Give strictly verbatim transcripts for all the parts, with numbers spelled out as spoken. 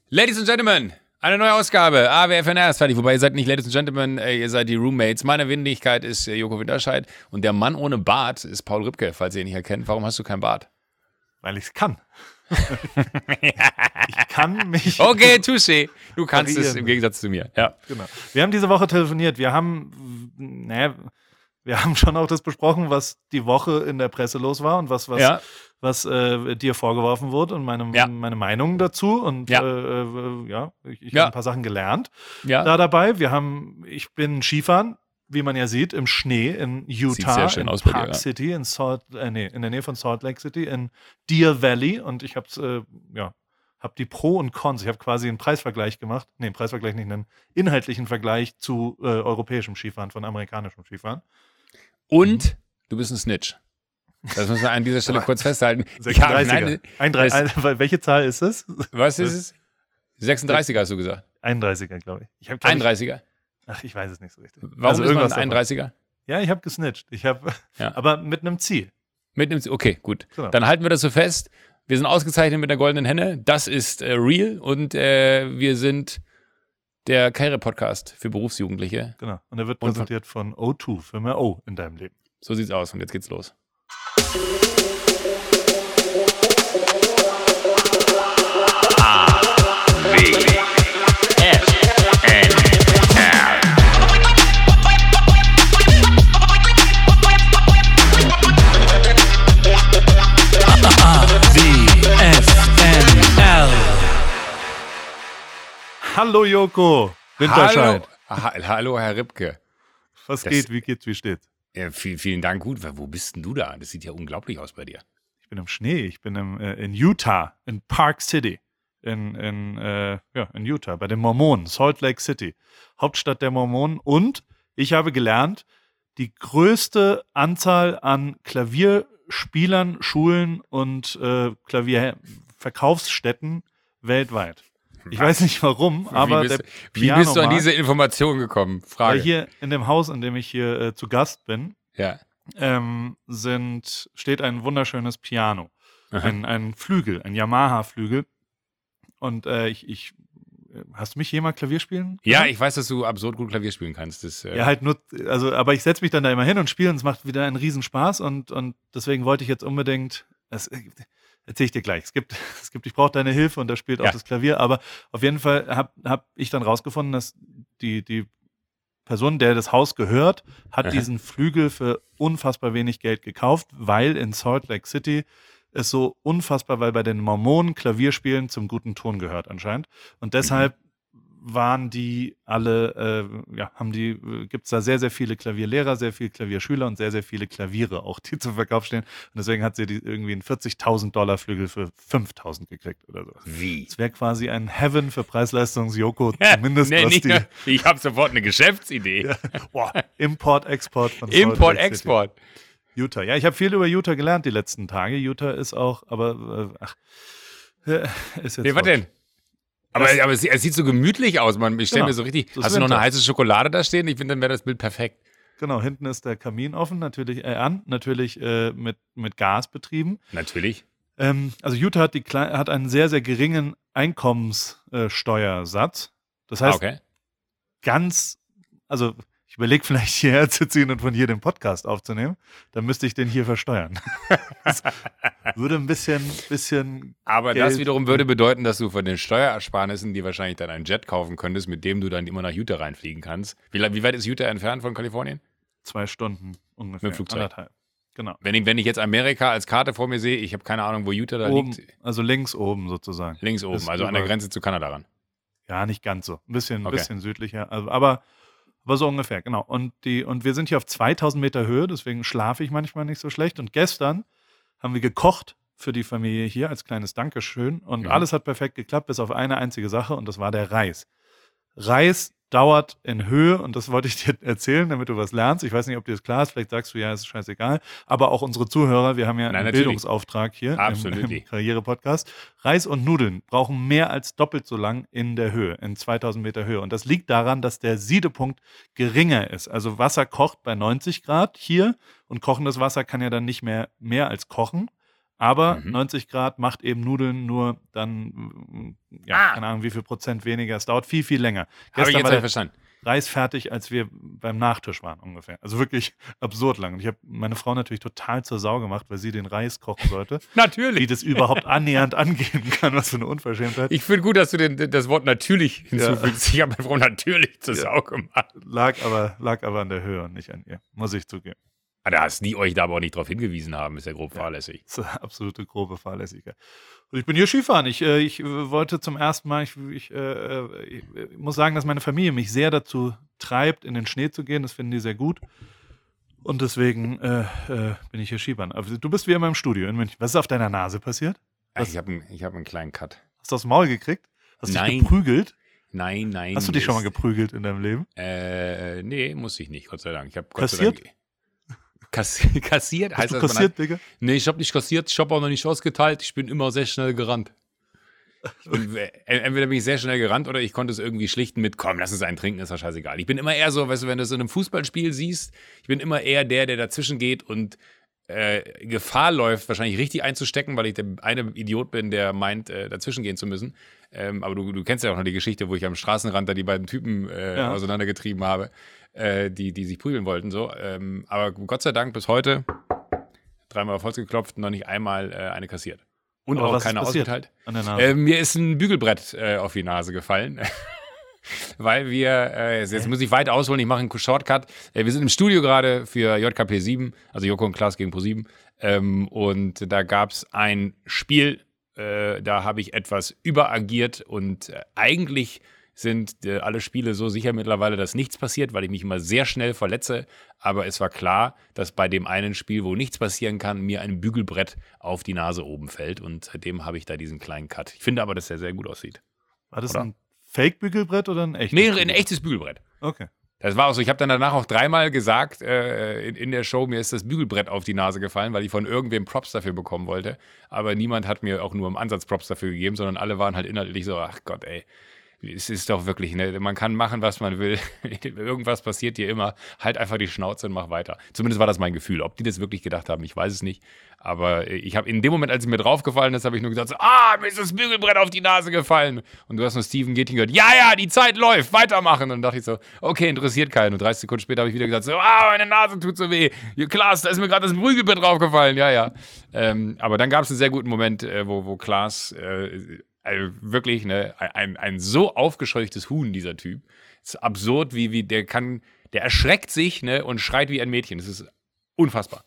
Ladies and Gentlemen, eine neue Ausgabe. A W F N R ist fertig. Wobei, ihr seid nicht Ladies and Gentlemen, äh, ihr seid die Roommates. Meine Wendigkeit ist äh, Joko Winterscheid und der Mann ohne Bart ist Paul Ripke, falls ihr ihn nicht erkennt. Warum hast du keinen Bart? Weil ich es kann. Ich kann mich... Okay, touché. Du kannst es im Gegensatz zu mir. Ja. Genau. Wir haben diese Woche telefoniert. Wir haben, naja, wir haben schon auch das besprochen, was die Woche in der Presse los war und was, was, ja. was äh, dir vorgeworfen wurde und meine, ja. meine Meinung dazu. Und ja, äh, äh, ja ich, ich ja. habe ein paar Sachen gelernt ja. da dabei. Wir haben, ich bin Skifahren, wie man ja sieht, im Schnee in Utah, in aus Park dir, ja. City, in, Salt, äh, nee, in der Nähe von Salt Lake City, in Deer Valley. Und ich habe äh, ja, hab die Pro und Cons, ich habe quasi einen Preisvergleich gemacht, nee, einen Preisvergleich nicht, einen inhaltlichen Vergleich zu äh, europäischem Skifahren, von amerikanischem Skifahren. Und mhm. du bist ein Snitch. Das muss man an dieser Stelle kurz festhalten. sechsunddreißiger. einunddreißig, ein, welche Zahl ist es? Was ist es? sechsunddreißiger hast du gesagt. einunddreißiger, glaube ich. ich hab, glaub einunddreißiger? Ach, ich weiß es nicht so richtig. Warum also ist irgendwas man ein einunddreißiger? Ja, ich habe gesnitcht. Ich habe, ja. aber mit einem Ziel. Mit einem Ziel, okay, gut. Genau. Dann halten wir das so fest. Wir sind ausgezeichnet mit der goldenen Henne. Das ist äh, real und äh, wir sind der Karriere-Podcast für Berufsjugendliche. Genau. Und er wird und präsentiert von O zwei, für mehr O in deinem Leben. So sieht's aus und jetzt geht's los. A W F N R A W F N R Hallo Joko Winterscheid. Hallo, hallo Herr Ripke. Was das, geht, wie geht's, wie steht's? Ja, vielen, vielen Dank, gut. Wo bist denn du da? Das sieht ja unglaublich aus bei dir. Ich bin im Schnee, ich bin im, äh, in Utah, in Park City, in, in, äh, ja, in Utah, bei den Mormonen, Salt Lake City, Hauptstadt der Mormonen. Und ich habe gelernt, die größte Anzahl an Klavierspielern, Schulen und äh, Klavierverkaufsstätten weltweit. Ich weiß nicht warum, aber wie bist, der Wie bist du an diese Information gekommen? Frage. Weil hier in dem Haus, in dem ich hier äh, zu Gast bin, ja. ähm, sind, steht ein wunderschönes Piano. Ein, ein Flügel, ein Yamaha-Flügel. Und äh, ich, ich, hast du mich jemals Klavier spielen können? Ja, ich weiß, dass du absurd gut Klavier spielen kannst. Das, äh ja, halt nur, also, aber ich setze mich dann da immer hin und spiele und es macht wieder einen Riesenspaß und, und deswegen wollte ich jetzt unbedingt, es, erzähle ich dir gleich. Es gibt, es gibt, ich brauche deine Hilfe und da spielt auch ja. das Klavier, aber auf jeden Fall habe hab ich dann rausgefunden, dass die, die Person, der das Haus gehört, hat Aha. diesen Flügel für unfassbar wenig Geld gekauft, weil in Salt Lake City es so unfassbar, weil bei den Mormonen Klavierspielen zum guten Ton gehört anscheinend und deshalb mhm. waren die alle, äh, ja, haben die, äh, gibt es da sehr, sehr viele Klavierlehrer, sehr viele Klavierschüler und sehr, sehr viele Klaviere auch, die zum Verkauf stehen. Und deswegen hat sie die, irgendwie einen vierzigtausend Dollar Flügel für fünftausend gekriegt oder so. Wie? Das wäre quasi ein Heaven für Preis-Leistungs-Joko, zumindest nee, was nicht die... Nur, ich habe sofort eine Geschäftsidee. Ja. Boah, Import-Export von Import-Export. Utah. Ja, ich habe viel über Utah gelernt die letzten Tage. Utah ist auch, aber, äh, ach, ist jetzt... Nee, was denn? Aber, aber es, es sieht so gemütlich aus, man. Ich stelle genau, mir so richtig. so hast du noch eine heiße Schokolade da stehen? Ich finde, dann wäre das Bild perfekt. Genau, hinten ist der Kamin offen, natürlich äh, an, natürlich äh, mit, mit Gas betrieben. Natürlich. Ähm, also Utah hat, die, hat einen sehr, sehr geringen Einkommenssteuersatz. Das heißt, ah, okay. ganz, also ich überlege vielleicht hierher zu ziehen und von hier den Podcast aufzunehmen, dann müsste ich den hier versteuern. Das würde ein bisschen, bisschen Aber Geld das wiederum würde bedeuten, dass du von den Steuerersparnissen, die wahrscheinlich dann einen Jet kaufen könntest, mit dem du dann immer nach Utah reinfliegen kannst. Wie, wie weit ist Utah entfernt von Kalifornien? Zwei Stunden ungefähr. Mit dem Flugzeug. Anderthalb. Genau. Wenn ich, wenn ich jetzt Amerika als Karte vor mir sehe, ich habe keine Ahnung, wo Utah da oben, liegt. Also links oben sozusagen. Links oben, Ist also an der Grenze zu Kanada ran. Ja, nicht ganz so. Ein bisschen, okay. bisschen südlicher. Also, aber Aber so ungefähr, genau. Und, die, und wir sind hier auf zweitausend Meter Höhe, deswegen schlafe ich manchmal nicht so schlecht. Und gestern haben wir gekocht für die Familie hier als kleines Dankeschön. Und ja. alles hat perfekt geklappt, bis auf eine einzige Sache, und das war der Reis. Reis dauert in Höhe, und das wollte ich dir erzählen, damit du was lernst. Ich weiß nicht, ob dir das klar ist, vielleicht sagst du, ja, ist scheißegal. Aber auch unsere Zuhörer, wir haben ja Nein, einen natürlich. Bildungsauftrag hier Absolut. im, im Karriere-Podcast. Reis und Nudeln brauchen mehr als doppelt so lang in der Höhe, in zweitausend Meter Höhe. Und das liegt daran, dass der Siedepunkt geringer ist. Also Wasser kocht bei neunzig Grad hier, und kochendes Wasser kann ja dann nicht mehr mehr als kochen. Aber Mhm. neunzig Grad macht eben Nudeln nur dann ja, Ah. keine Ahnung, wie viel Prozent weniger. Es dauert viel, viel länger. Habe ich Gestern jetzt war nicht der verstanden. Reis fertig, als wir beim Nachtisch waren ungefähr. Also wirklich absurd lang. Und ich habe meine Frau natürlich total zur Sau gemacht, weil sie den Reis kochen sollte. Wie Natürlich. das überhaupt annähernd angehen kann, was für eine Unverschämtheit. Ich finde gut, dass du den, das Wort natürlich hinzufügst. Ich habe meine Frau natürlich zur Ja. Sau gemacht. Lag aber, lag aber an der Höhe und nicht an ihr, muss ich zugeben. Ah, da hast die euch da aber auch nicht drauf hingewiesen haben, ist ja grob fahrlässig. Das ist eine absolute grobe Fahrlässigkeit. Und ich bin hier Skifahren. Ich, äh, ich äh, wollte zum ersten Mal, ich, ich, äh, ich, ich muss sagen, dass meine Familie mich sehr dazu treibt, in den Schnee zu gehen. Das finden die sehr gut. Und deswegen äh, äh, bin ich hier Skifahren. Aber du bist wie immer im Studio in München. Was ist auf deiner Nase passiert? Ah, Ich habe einen, ich hab einen kleinen Cut. Hast du aufs Maul gekriegt? Hast du dich Nein. geprügelt? Nein, nein. Hast du dich schon mal ist- geprügelt in deinem Leben? Äh, nee, muss ich nicht, Gott sei Dank. Ich habe Gott sei Kassiert? Dank. Kass kassiert? Hast Heißt du das, man kassiert, hat, Digga? Nee, ich habe nicht kassiert, ich habe auch noch nicht ausgeteilt. Ich bin immer sehr schnell gerannt. Ich bin, äh, entweder bin ich sehr schnell gerannt oder ich konnte es irgendwie schlichten mit, komm, lass uns einen trinken, ist ja scheißegal. Ich bin immer eher so, weißt du, wenn du es in einem Fußballspiel siehst, ich bin immer eher der, der dazwischen geht und äh, Gefahr läuft, wahrscheinlich richtig einzustecken, weil ich der eine Idiot bin, der meint, äh, dazwischen gehen zu müssen. Ähm, aber du, du kennst ja auch noch die Geschichte, wo ich am Straßenrand da die beiden Typen äh, Ja. auseinandergetrieben habe, äh, die, die sich prügeln wollten. So. Ähm, aber Gott sei Dank bis heute dreimal auf Holz geklopft, noch nicht einmal äh, eine kassiert. Und Aber auch was ist keine passiert ausgeteilt. an der Nase? Äh, mir ist ein Bügelbrett äh, auf die Nase gefallen. Weil wir, äh, jetzt, jetzt muss ich weit ausholen, ich mache einen Shortcut. Äh, wir sind im Studio gerade für J K P sieben, also Joko und Klaas gegen Pro sieben. Ähm, und da gab es ein Spiel, äh, da habe ich etwas überagiert und äh, eigentlich sind äh, alle Spiele so sicher mittlerweile, dass nichts passiert, weil ich mich immer sehr schnell verletze. Aber es war klar, dass bei dem einen Spiel, wo nichts passieren kann, mir ein Bügelbrett auf die Nase oben fällt. Und seitdem habe ich da diesen kleinen Cut. Ich finde aber, dass der sehr gut aussieht. War das oder? ein Fake-Bügelbrett oder ein echtes? Nee, ein Bügelbrett? echtes Bügelbrett. Okay. Das war auch so. Ich habe dann danach auch dreimal gesagt äh, in, in der Show, mir ist das Bügelbrett auf die Nase gefallen, weil ich von irgendwem Props dafür bekommen wollte. Aber niemand hat mir auch nur im Ansatz Props dafür gegeben, sondern alle waren halt inhaltlich so, ach Gott, ey. Es ist doch wirklich, ne, man kann machen, was man will. Irgendwas passiert dir immer. Halt einfach die Schnauze und mach weiter. Zumindest war das mein Gefühl. Ob die das wirklich gedacht haben, ich weiß es nicht. Aber ich habe in dem Moment, als es mir draufgefallen ist, habe ich nur gesagt, so, ah, mir ist das Bügelbrett auf die Nase gefallen. Und du hast nur Steven Getting gehört, ja, ja, die Zeit läuft, weitermachen. Und dann dachte ich so, okay, interessiert keinen. Und dreißig Sekunden später habe ich wieder gesagt, so, ah, meine Nase tut so weh. Ja, Klaas, da ist mir gerade das Bügelbrett draufgefallen. Ja, ja. Ähm, aber dann gab es einen sehr guten Moment, äh, wo, wo Klaas äh, Also wirklich, ne, ein, ein so aufgescheuchtes Huhn, dieser Typ. Es ist absurd, wie, wie der kann, der erschreckt sich, ne, und schreit wie ein Mädchen. Das ist unfassbar.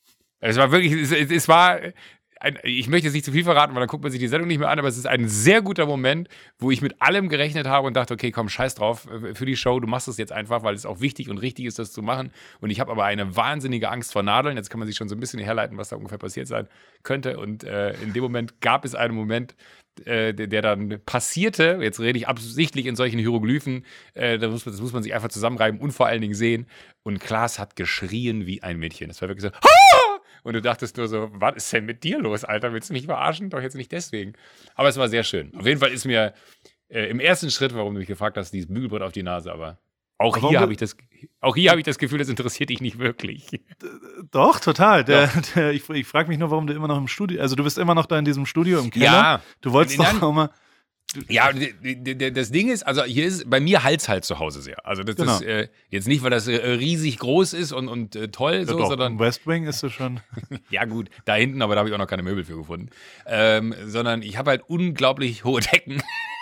Es war wirklich, es, es war, ein, ich möchte jetzt nicht zu viel verraten, weil dann guckt man sich die Sendung nicht mehr an, aber es ist ein sehr guter Moment, wo ich mit allem gerechnet habe und dachte, okay, komm, scheiß drauf für die Show, du machst das jetzt einfach, weil es auch wichtig und richtig ist, das zu machen. Und ich habe aber eine wahnsinnige Angst vor Nadeln. Jetzt kann man sich schon so ein bisschen herleiten, was da ungefähr passiert sein könnte. Und äh, in dem Moment gab es einen Moment, äh, der, der dann passierte. Jetzt rede ich absichtlich in solchen Hieroglyphen. Äh, das, muss, das muss man sich einfach zusammenreiben und vor allen Dingen sehen. Und Klaas hat geschrien wie ein Mädchen. Das war wirklich so, Hah! Und du dachtest nur so, was ist denn mit dir los, Alter? Willst du mich verarschen? Doch jetzt nicht deswegen. Aber es war sehr schön. Auf jeden Fall ist mir äh, im ersten Schritt, warum du mich gefragt hast, dieses Bügelbrett auf die Nase, aber auch Aber hier warum- habe ich das, auch hier habe ich das Gefühl, das interessiert dich nicht wirklich. Doch, total. Der, der, ich ich frage mich nur, warum du immer noch im Studio, also du bist immer noch da in diesem Studio im Keller. Ja. Du wolltest Nein. doch auch mal, Ja, d- d- d- das Ding ist, also hier ist bei mir Hals halt zu Hause sehr. Also das Genau. ist äh, jetzt nicht, weil das äh, riesig groß ist und, und äh, toll, ja so, doch, sondern im West Wing ist es schon, ja gut, da hinten, aber da habe ich auch noch keine Möbel für gefunden. Ähm, sondern ich habe halt unglaublich hohe Decken.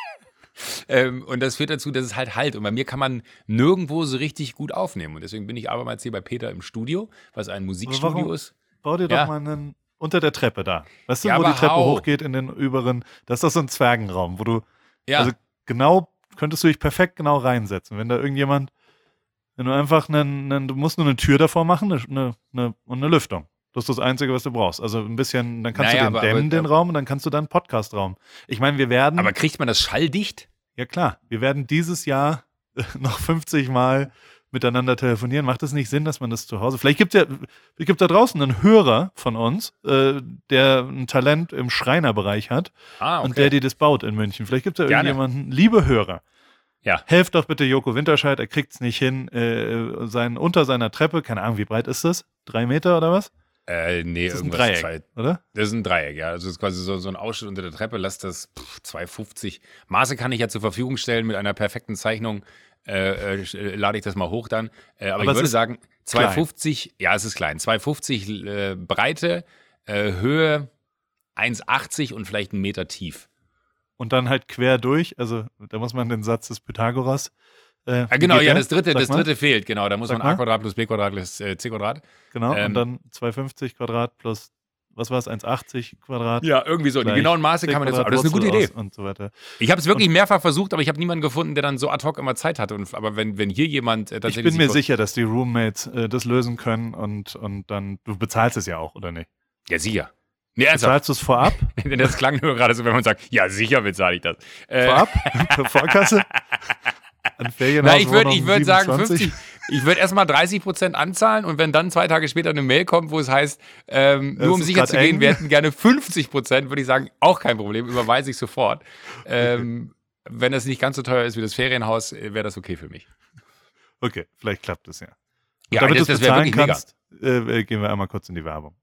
ähm, und das führt dazu, dass es halt halt. Und bei mir kann man nirgendwo so richtig gut aufnehmen. Und deswegen bin ich abermals hier bei Peter im Studio, was ein Musikstudio warum? ist. bau dir doch Ja. mal einen, unter der Treppe da. Weißt du, Ja, wo die aber Treppe hau. hochgeht in den überen, das ist doch so ein Zwergenraum, wo du, Ja, also genau, könntest du dich perfekt genau reinsetzen. Wenn da irgendjemand, wenn du einfach einen, einen du musst nur eine Tür davor machen eine, eine, eine, und eine Lüftung. Das ist das Einzige, was du brauchst. Also ein bisschen, dann kannst Naja, du den aber- dämmen, aber- den Raum, und dann kannst du dann einen Podcast-Raum. Ich meine, wir werden, aber kriegt man das schalldicht? ja klar, wir werden dieses Jahr noch fünfzig Mal miteinander telefonieren. Macht es nicht Sinn, dass man das zu Hause, vielleicht gibt es ja, es gibt da draußen einen Hörer von uns, äh, der ein Talent im Schreinerbereich hat Ah, okay. und der, die das baut in München. Vielleicht gibt es da Gerne. irgendjemanden, liebe Hörer, Ja. helft doch bitte Joko Winterscheid, er kriegt es nicht hin, äh, sein, unter seiner Treppe, keine Ahnung, wie breit ist das? Drei Meter oder was? Äh, nee, Das ist ein irgendwas. Dreieck, zwei, oder? Das ist ein Dreieck, ja. Also das ist quasi so, so ein Ausschnitt unter der Treppe. Lass das pff, zwei fünfzig. Maße kann ich ja zur Verfügung stellen mit einer perfekten Zeichnung. Äh, äh, lade ich das mal hoch dann. Äh, aber, Aber ich es würde ist sagen, zwei fünfzig, ja, es ist klein. zwei fünfzig äh, Breite, äh, Höhe eins achtzig und vielleicht einen Meter tief. Und dann halt quer durch, also da muss man den Satz des Pythagoras. Äh, Ah, genau, wie geht ja, der? das dritte, Sag das mal. dritte fehlt, genau. Da muss Sag man a mal. Quadrat plus b Quadrat plus äh, c Quadrat. Genau, Ähm, und dann zweihundertfünfzig Quadrat plus, was war es, eins achtzig Quadrat. Ja, irgendwie so. Die gleich genauen Maße c kann man jetzt. Quadrat Aber das ist eine gute Wurzel Idee. aus Und so weiter. Ich habe es wirklich mehrfach versucht, aber ich habe niemanden gefunden, der dann so ad hoc immer Zeit hatte. Und, aber wenn, wenn hier jemand äh, Ich tatsächlich. bin mir sich- sicher, dass die Roommates äh, das lösen können und, und dann, du bezahlst es ja auch, oder nicht? Ja, sicher. Nee, ernsthaft. Bezahlst du es vorab? Denn das klang nur gerade so, wenn man sagt, ja, sicher bezahle ich das. Äh, Vorab? Per Vorkasse? An Ferienhaus Na, ich würde ich würd sagen, siebenundzwanzig? fünfzig. Ich würde erstmal dreißig Prozent anzahlen und wenn dann zwei Tage später eine Mail kommt, wo es heißt, ähm, Es nur um ist sicher grad zu gehen, eng. wir hätten gerne fünfzig Prozent, würde ich sagen, auch kein Problem, überweise ich sofort. Ähm, wenn das nicht ganz so teuer ist wie das Ferienhaus, äh, wäre das okay für mich. Okay, vielleicht klappt es ja. Ja, Damit das, du es das wäre bezahlen wirklich kannst, äh, äh, gehen wir einmal kurz in die Werbung.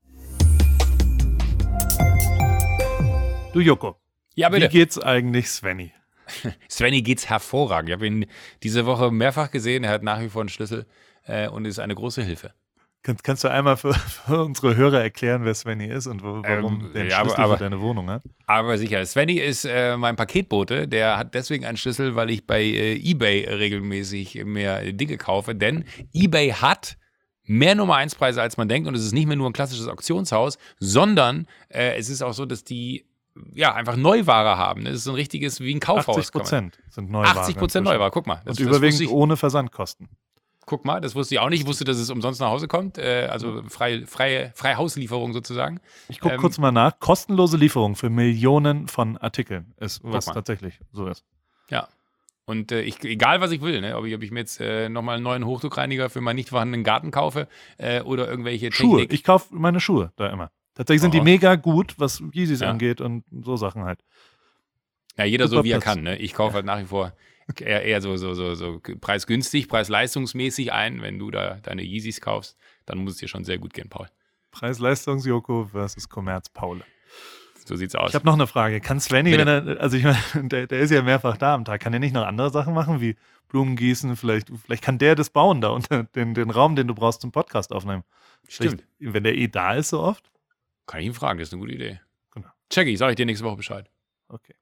Du Joko, mega. Ja, wie bitte. geht's eigentlich Svenny? Svenny geht's hervorragend. Ich habe ihn diese Woche mehrfach gesehen. Er hat nach wie vor einen Schlüssel äh, und ist eine große Hilfe. Kannst, kannst du einmal für, für unsere Hörer erklären, wer Svenny ist und wo, warum Ähm, der den ja, aber- Schlüssel aber- für deine Wohnung hat? Aber sicher, Svenny ist äh, mein Paketbote. Der hat deswegen einen Schlüssel, weil ich bei äh, eBay regelmäßig mehr Dinge kaufe. Denn eBay hat mehr Nummer eins Preise, als man denkt. Und es ist nicht mehr nur ein klassisches Auktionshaus, sondern äh, es ist auch so, dass die ja einfach Neuware haben. Es ist so ein richtiges, wie ein Kaufhaus. achtzig kann man- Prozent sind Neuware. achtzig Prozent inzwischen. Neuware, guck mal. Das, Und das überwiegend wusste ich, ohne Versandkosten. guck mal, das wusste ich auch nicht. Ich wusste, dass es umsonst nach Hause kommt. Äh, also freie, freie, freie Hauslieferung sozusagen. Ich gucke Ähm, kurz mal nach. Kostenlose Lieferung für Millionen von Artikeln ist, was mal. tatsächlich so ist. Ja. Und äh, ich, egal, was ich will, ne? ob, ich, ob ich mir jetzt äh, nochmal einen neuen Hochdruckreiniger für meinen nicht vorhandenen Garten kaufe äh, oder irgendwelche Schuhe. Technik. Ich kaufe meine Schuhe da immer. Tatsächlich sind die Aha. mega gut, was Yeezys Ja. angeht und so Sachen halt. Ja, jeder so, Super wie er Platz. kann. Ne? Ich kaufe halt nach wie vor eher, eher so, so, so, so preisgünstig, preis-leistungsmäßig ein. Wenn du da deine Yeezys kaufst, dann muss es dir schon sehr gut gehen, Paul. Preis-Leistungs-Joko versus Kommerz-Paul. So sieht's aus. Ich habe noch eine Frage. Kann Svenny, Bitte. wenn er, also ich meine, der, der ist ja mehrfach da am Tag, kann er nicht noch andere Sachen machen, wie Blumen gießen? Vielleicht, vielleicht kann der das bauen da unter den, den Raum, den du brauchst zum Podcast aufnehmen. Stimmt. Vielleicht, wenn der eh da ist so oft. Kann ich ihn fragen, das ist eine gute Idee. Genau. Check ich, sag ich dir nächste Woche Bescheid. Okay.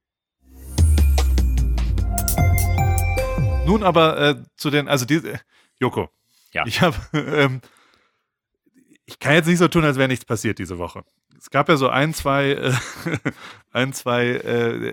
Nun aber äh, zu den, also diese, Joko. Ja. Ich habe, ähm, ich kann jetzt nicht so tun, als wäre nichts passiert diese Woche. Es gab ja so ein, zwei, äh, ein, zwei, äh,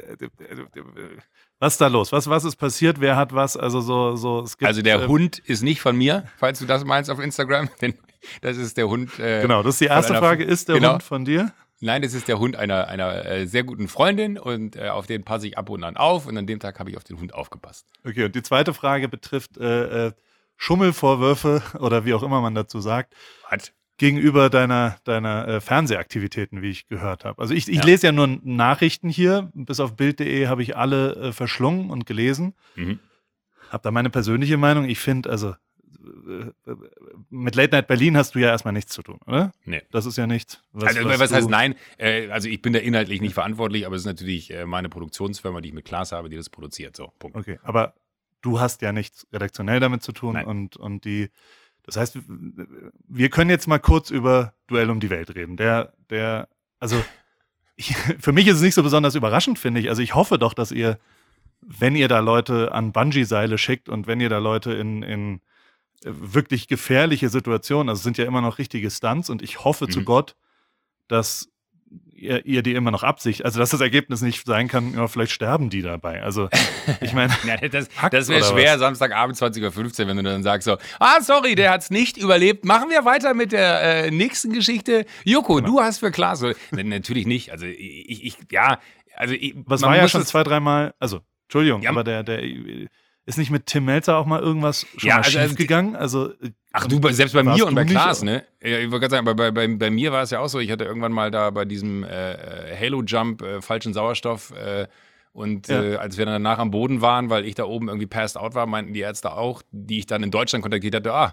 was ist da los? Was, was ist passiert? Wer hat was? Also so, so, es gibt, Also der äh, Hund ist nicht von mir, falls du das meinst auf Instagram. Denn das ist der Hund. Äh, Genau, das ist die erste einer- Frage. Ist der genau. Hund von dir? Nein, das ist der Hund einer, einer äh, sehr guten Freundin und äh, auf den passe ich ab und an auf und an dem Tag habe ich auf den Hund aufgepasst. Okay, und die zweite Frage betrifft äh, äh, Schummelvorwürfe oder wie auch immer man dazu sagt, Was? gegenüber deiner, deiner äh, Fernsehaktivitäten, wie ich gehört habe. Also ich, ich Ja. lese ja nur Nachrichten hier, bis auf Bild punkt de habe ich alle äh, verschlungen und gelesen. Mhm. Habe da meine persönliche Meinung. Ich finde, also äh, äh, mit Late Night Berlin hast du ja erstmal nichts zu tun, oder? Nee. Das ist ja nichts. Was, Also, was, du- heißt nein? Äh, also ich bin da inhaltlich nicht verantwortlich, aber es ist natürlich äh, meine Produktionsfirma, die ich mit Klaas habe, die das produziert. So, Punkt. Okay, aber du hast ja nichts redaktionell damit zu tun Nein. und, und die, das heißt, wir können jetzt mal kurz über Duell um die Welt reden. Der, der, also ich, für mich ist es nicht so besonders überraschend, finde ich. Also ich hoffe doch, dass ihr, wenn ihr da Leute an Bungee-Seile schickt und wenn ihr da Leute in, in wirklich gefährliche Situationen, also es sind ja immer noch richtige Stunts und ich hoffe Mhm. zu Gott, dass ihr, ihr die immer noch absicht, also dass das Ergebnis nicht sein kann, ja, vielleicht sterben die dabei. Also ich meine, Ja, das Hackt das wäre oder schwer, was? Samstagabend zwanzig Uhr fünfzehn, wenn du dann sagst so, ah, sorry, der hat's nicht überlebt. Machen wir weiter mit der äh, nächsten Geschichte. Joko, Genau. du hast für Klaas. So, nee, natürlich nicht. Also ich, ich, ich ja, also ich, was man war ja muss schon das- zwei, dreimal, also Entschuldigung, Ja. aber der, der ist nicht mit Tim Melzer auch mal irgendwas schon Ja, mal also- schief gegangen? Also Ach du, bei- selbst bei warst mir und du bei nicht, Klaas, oder? ne? Ja, ich wollte gerade sagen, bei, bei, bei, bei mir war es ja auch so, ich hatte irgendwann mal da bei diesem äh, Halo-Jump äh, falschen Sauerstoff äh, und Ja. äh, als wir dann danach am Boden waren, weil ich da oben irgendwie passed out war, meinten die Ärzte auch, die ich dann in Deutschland kontaktiert hatte, ah,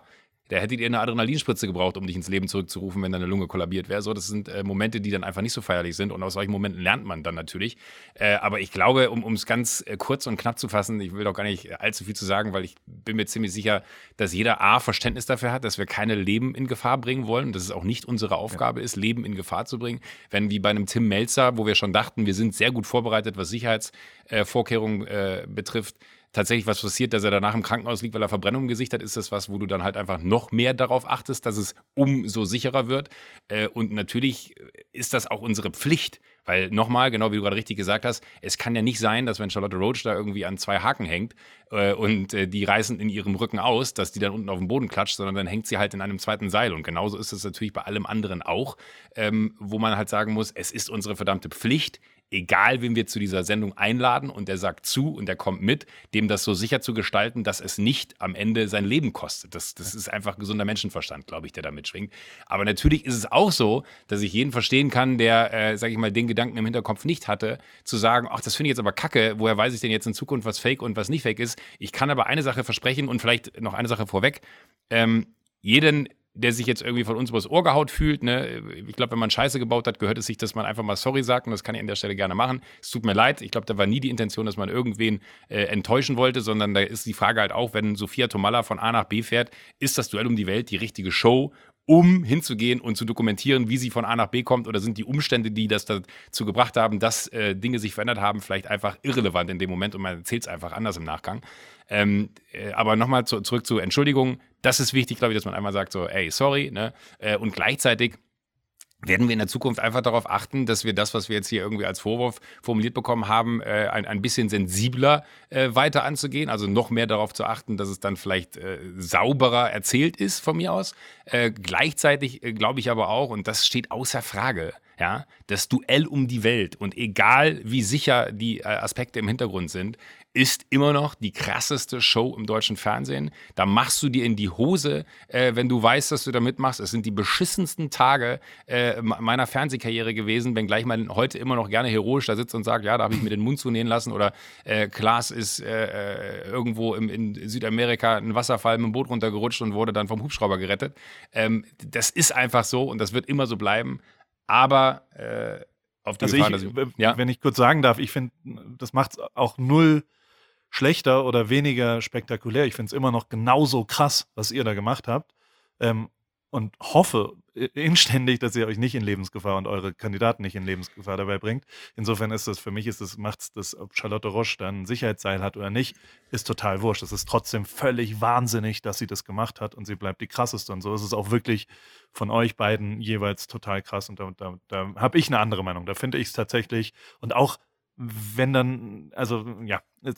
Da hättet ihr eine Adrenalinspritze gebraucht, um dich ins Leben zurückzurufen, wenn deine Lunge kollabiert wäre. So, das sind äh, Momente, die dann einfach nicht so feierlich sind. Und aus solchen Momenten lernt man dann natürlich. Äh, aber ich glaube, um es ganz äh, kurz und knapp zu fassen, ich will doch gar nicht allzu viel zu sagen, weil ich bin mir ziemlich sicher, dass jeder A, Verständnis dafür hat, dass wir keine Leben in Gefahr bringen wollen. Und dass es auch nicht unsere Aufgabe ja. ist, Leben in Gefahr zu bringen. Wenn wie bei einem Tim Melzer, wo wir schon dachten, wir sind sehr gut vorbereitet, was Sicherheitsvorkehrungen äh, betrifft, tatsächlich was passiert, dass er danach im Krankenhaus liegt, weil er Verbrennung im Gesicht hat, ist das was, wo du dann halt einfach noch mehr darauf achtest, dass es umso sicherer wird. Äh, und natürlich ist das auch unsere Pflicht, weil nochmal, genau wie du gerade richtig gesagt hast, es kann ja nicht sein, dass wenn Charlotte Roach da irgendwie an zwei Haken hängt äh, und äh, die reißen in ihrem Rücken aus, dass die dann unten auf den Boden klatscht, sondern dann hängt sie halt in einem zweiten Seil. Und genauso ist es natürlich bei allem anderen auch, ähm, wo man halt sagen muss, es ist unsere verdammte Pflicht, egal wen wir zu dieser Sendung einladen und der sagt zu und der kommt mit, dem das so sicher zu gestalten, dass es nicht am Ende sein Leben kostet. Das, das ist einfach gesunder Menschenverstand, glaube ich, der da mitschwingt. Aber natürlich ist es auch so, dass ich jeden verstehen kann, der, äh, sage ich mal, den Gedanken im Hinterkopf nicht hatte, zu sagen, ach, das finde ich jetzt aber kacke, woher weiß ich denn jetzt in Zukunft, was fake und was nicht fake ist. Ich kann aber eine Sache versprechen und vielleicht noch eine Sache vorweg. Ähm, jeden der sich jetzt irgendwie von uns übers Ohr gehaut fühlt, ne? Ich glaube, wenn man Scheiße gebaut hat, gehört es sich, dass man einfach mal sorry sagt und das kann ich an der Stelle gerne machen. Es tut mir leid, ich glaube, da war nie die Intention, dass man irgendwen äh, enttäuschen wollte, sondern da ist die Frage halt auch, wenn Sophia Tomalla von A nach B fährt, ist das Duell um die Welt die richtige Show, um hinzugehen und zu dokumentieren, wie sie von A nach B kommt, oder sind die Umstände, die das dazu gebracht haben, dass äh, Dinge sich verändert haben, vielleicht einfach irrelevant in dem Moment und man erzählt es einfach anders im Nachgang. Ähm, äh, aber nochmal zu, zurück zur Entschuldigung. Das ist wichtig, glaube ich, dass man einmal sagt so, ey, sorry, ne? Äh, und gleichzeitig werden wir in der Zukunft einfach darauf achten, dass wir das, was wir jetzt hier irgendwie als Vorwurf formuliert bekommen haben, äh, ein, ein bisschen sensibler äh, weiter anzugehen. Also noch mehr darauf zu achten, dass es dann vielleicht äh, sauberer erzählt ist von mir aus. Äh, gleichzeitig äh, glaube ich aber auch, und das steht außer Frage, ja, das Duell um die Welt, und egal wie sicher die äh, Aspekte im Hintergrund sind, ist immer noch die krasseste Show im deutschen Fernsehen. Da machst du dir in die Hose, äh, wenn du weißt, dass du da mitmachst. Es sind die beschissensten Tage äh, meiner Fernsehkarriere gewesen, wenngleich man heute immer noch gerne heroisch da sitzt und sagt, ja, da habe ich mir den Mund zunähen lassen, oder äh, Klaas ist äh, irgendwo im, in Südamerika einen Wasserfall mit dem Boot runtergerutscht und wurde dann vom Hubschrauber gerettet. Ähm, das ist einfach so und das wird immer so bleiben. Aber äh, auf die also Gefahr, ich, dass ich, ja? wenn ich kurz sagen darf, ich finde, das macht es auch null schlechter oder weniger spektakulär. Ich finde es immer noch genauso krass, was ihr da gemacht habt. Ähm, und hoffe inständig, dass ihr euch nicht in Lebensgefahr und eure Kandidaten nicht in Lebensgefahr dabei bringt. Insofern ist das, für mich ist das, macht's das, ob Charlotte Roche dann ein Sicherheitsseil hat oder nicht, ist total wurscht. Es ist trotzdem völlig wahnsinnig, dass sie das gemacht hat und sie bleibt die krasseste, und so ist es auch wirklich von euch beiden jeweils total krass, und da, da, da habe ich eine andere Meinung. Da finde ich es tatsächlich, und auch wenn dann, also ja,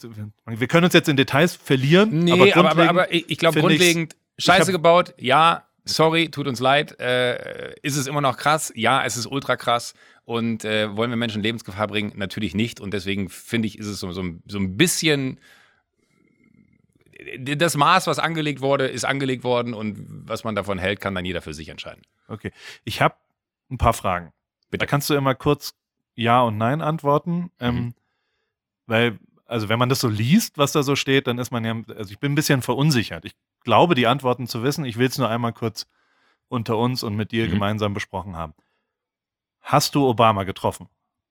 wir können uns jetzt in Details verlieren. Nee, aber, aber, aber ich glaube grundlegend, Scheiße gebaut, ja, sorry, tut uns leid. Äh, ist es immer noch krass? Ja, es ist ultra krass. Und äh, wollen wir Menschen in Lebensgefahr bringen? Natürlich nicht. Und deswegen finde ich, ist es so, so, so ein bisschen, das Maß, was angelegt wurde, ist angelegt worden, und was man davon hält, kann dann jeder für sich entscheiden. Okay, ich habe ein paar Fragen. Bitte. Da kannst du immer kurz Ja und Nein antworten. Mhm. Ähm, weil, also wenn man das so liest, was da so steht, dann ist man ja, also ich bin ein bisschen verunsichert. Ich glaube, die Antworten zu wissen. Ich will es nur einmal kurz unter uns und mit dir mhm. gemeinsam besprochen haben. Hast du Obama getroffen?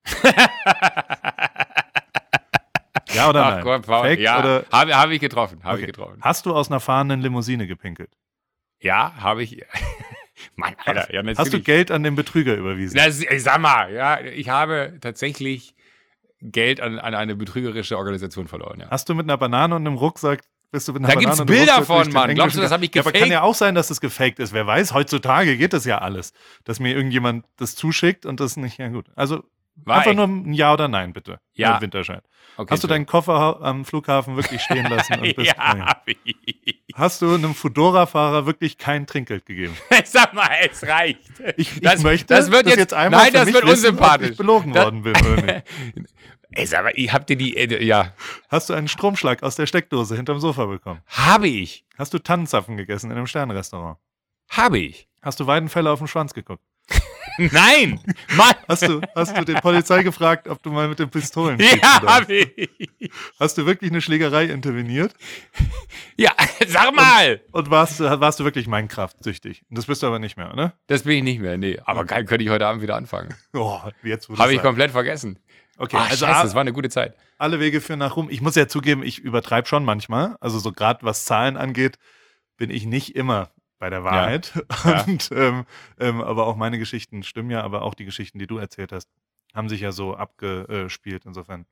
Ja oder nein? Ach Gott, Paul, ja, habe hab ich getroffen. Hab okay. ich getroffen. Hast du aus einer fahrenden Limousine gepinkelt? Ja, habe ich. Mann, Alter. Ja, hast du Geld an den Betrüger überwiesen? Das, ich sag mal, ja, ich habe tatsächlich Geld an, an eine betrügerische Organisation verloren. Ja. Hast du mit einer Banane und einem Rucksack, bist du mit einer da Banane gibt's Bilder von, Mann. Glaubst du, das habe ich gefaked? Ja, aber kann ja auch sein, dass es gefaked ist. Wer weiß, heutzutage geht das ja alles. Dass mir irgendjemand das zuschickt und das nicht, ja gut. Also War einfach ich? nur ein Ja oder Nein, bitte. Ja. Winterscheid. Okay, hast du deinen Koffer am Flughafen wirklich stehen lassen? Und bist ja, hab ich. Hast du einem Fedora-Fahrer wirklich kein Trinkgeld gegeben? Sag mal, es reicht. Ich, ich das, möchte, das wird jetzt, jetzt einmal nein, das wird wissen, unsympathisch. Ob ich belogen das, worden bin oder nicht. Ey, sag mal, habt ihr die, äh, ja. Hast du einen Stromschlag aus der Steckdose hinterm Sofa bekommen? Habe ich. Hast du Tannenzapfen gegessen in einem Sternrestaurant? Habe ich. Hast du Weidenfälle auf den Schwanz geguckt? Nein! Mann! Hast du, hast du die Polizei gefragt, ob du mal mit den Pistolen Ja, schießen darfst? hab ich. Hast du wirklich eine Schlägerei interveniert? Ja, sag mal! Und warst, du- warst du wirklich Minecraft-süchtig? Das bist du aber nicht mehr, oder? Das bin ich nicht mehr, nee. Aber geil, könnte ich heute Abend wieder anfangen. Oh, jetzt wurde Habe ich komplett vergessen. Okay, Ach, also scheiße, a- das war eine gute Zeit. alle Wege führen nach Rom. Ich muss ja zugeben, ich übertreibe schon manchmal. Also so gerade was Zahlen angeht, bin ich nicht immer bei der Wahrheit. Ja. Und, ähm, ähm, aber auch meine Geschichten stimmen ja, aber auch die Geschichten, die du erzählt hast, haben sich ja so abgespielt. Insofern.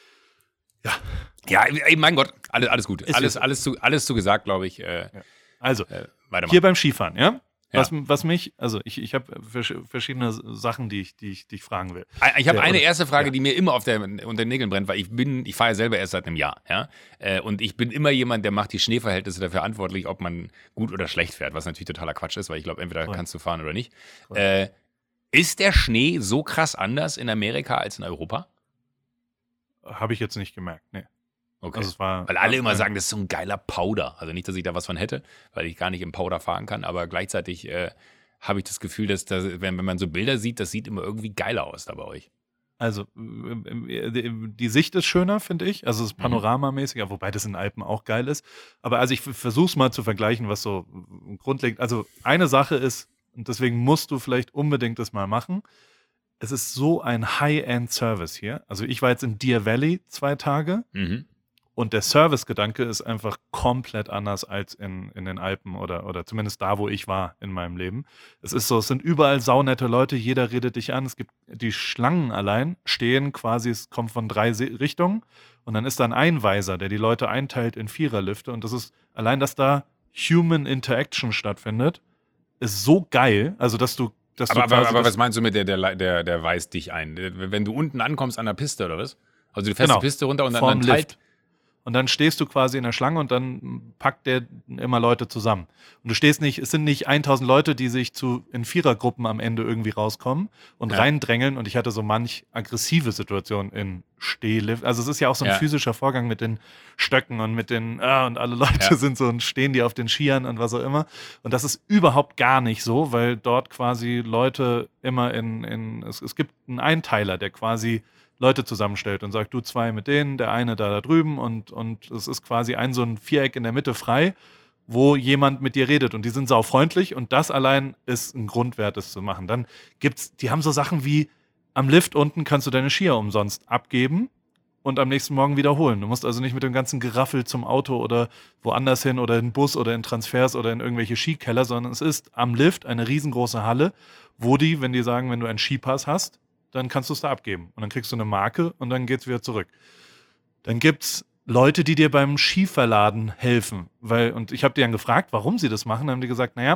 Ja, ey, mein Gott, alles, alles gut. Ist Alles, jetzt- alles, zu, alles zu gesagt, glaube ich. Äh, Also, äh, weitermachen. hier beim Skifahren, ja? Ja. Was, was mich, also ich, ich habe versch- verschiedene Sachen, die ich, die, ich, die ich fragen will. Ich habe Ja, eine oder- erste Frage, ja. die mir immer auf der, unter den Nägeln brennt, weil ich bin, ich fahre ja selber erst seit einem Jahr, ja. Äh, Und ich bin immer jemand, der macht die Schneeverhältnisse dafür verantwortlich, ob man gut oder schlecht fährt, was natürlich totaler Quatsch ist, weil ich glaube, entweder Voll. kannst du fahren oder nicht. Voll. Äh, ist der Schnee so krass anders in Amerika als in Europa? Habe ich jetzt nicht gemerkt, nee. Okay. Also es war, Weil alle immer ja. sagen, das ist so ein geiler Powder. Also nicht, dass ich da was von hätte, weil ich gar nicht im Powder fahren kann, aber gleichzeitig äh, habe ich das Gefühl, dass, das, wenn, wenn man so Bilder sieht, das sieht immer irgendwie geiler aus da bei euch. Also äh, die die Sicht ist schöner, finde ich. Also es ist Mhm. panoramamäßiger, wobei das in den Alpen auch geil ist. Aber also ich versuche es mal zu vergleichen, was so grundlegend. Also eine Sache ist, und deswegen musst du vielleicht unbedingt das mal machen. Es ist so ein High-End-Service hier. Also ich war jetzt im Deer Valley zwei Tage. Mhm. Und der Service-Gedanke ist einfach komplett anders als in, in den Alpen oder, oder zumindest da, wo ich war in meinem Leben. Es ist so, es sind überall saunette Leute, jeder redet dich an. Es gibt die Schlangen allein, stehen quasi, es kommt von drei Se- Richtungen und dann ist da ein Einweiser, der die Leute einteilt in Viererlifte. Und das ist allein, dass da Human Interaction stattfindet, ist so geil. Also, dass du. Dass Aber, du aber, quasi aber das- was meinst du mit der, der, der, der weist dich ein? Wenn du unten ankommst an der Piste oder was? Also du fährst Genau. die Piste runter und dann, Vorm dann teilt. Lift. Und dann stehst du quasi in der Schlange und dann packt der immer Leute zusammen. Und du stehst nicht, es sind nicht tausend Leute, die sich zu, in Vierergruppen am Ende irgendwie rauskommen und Ja. reindrängeln. Und ich hatte so manch aggressive Situationen in Stehlift. Also es ist ja auch so ein Ja. physischer Vorgang mit den Stöcken und mit den, ah, und alle Leute Ja. sind so und stehen die auf den Skiern und was auch immer. Und das ist überhaupt gar nicht so, weil dort quasi Leute immer in, in es, es gibt einen Einteiler, der quasi Leute zusammenstellt und sagt, du zwei mit denen, der eine da, da drüben und, und es ist quasi ein so ein Viereck in der Mitte frei, wo jemand mit dir redet und die sind saufreundlich und das allein ist ein Grundwert, das zu machen. Dann gibt's, die haben so Sachen wie, am Lift unten kannst du deine Skier umsonst abgeben und am nächsten Morgen wiederholen. Du musst also nicht mit dem ganzen Geraffel zum Auto oder woanders hin oder in den Bus oder in Transfers oder in irgendwelche Skikeller, sondern es ist am Lift eine riesengroße Halle, wo die, wenn die sagen, wenn du einen Skipass hast, dann kannst du es da abgeben. Und dann kriegst du eine Marke und dann geht's wieder zurück. Dann gibt's Leute, die dir beim Skiverladen helfen. Weil, und ich habe die dann gefragt, warum sie das machen. Dann haben die gesagt, naja,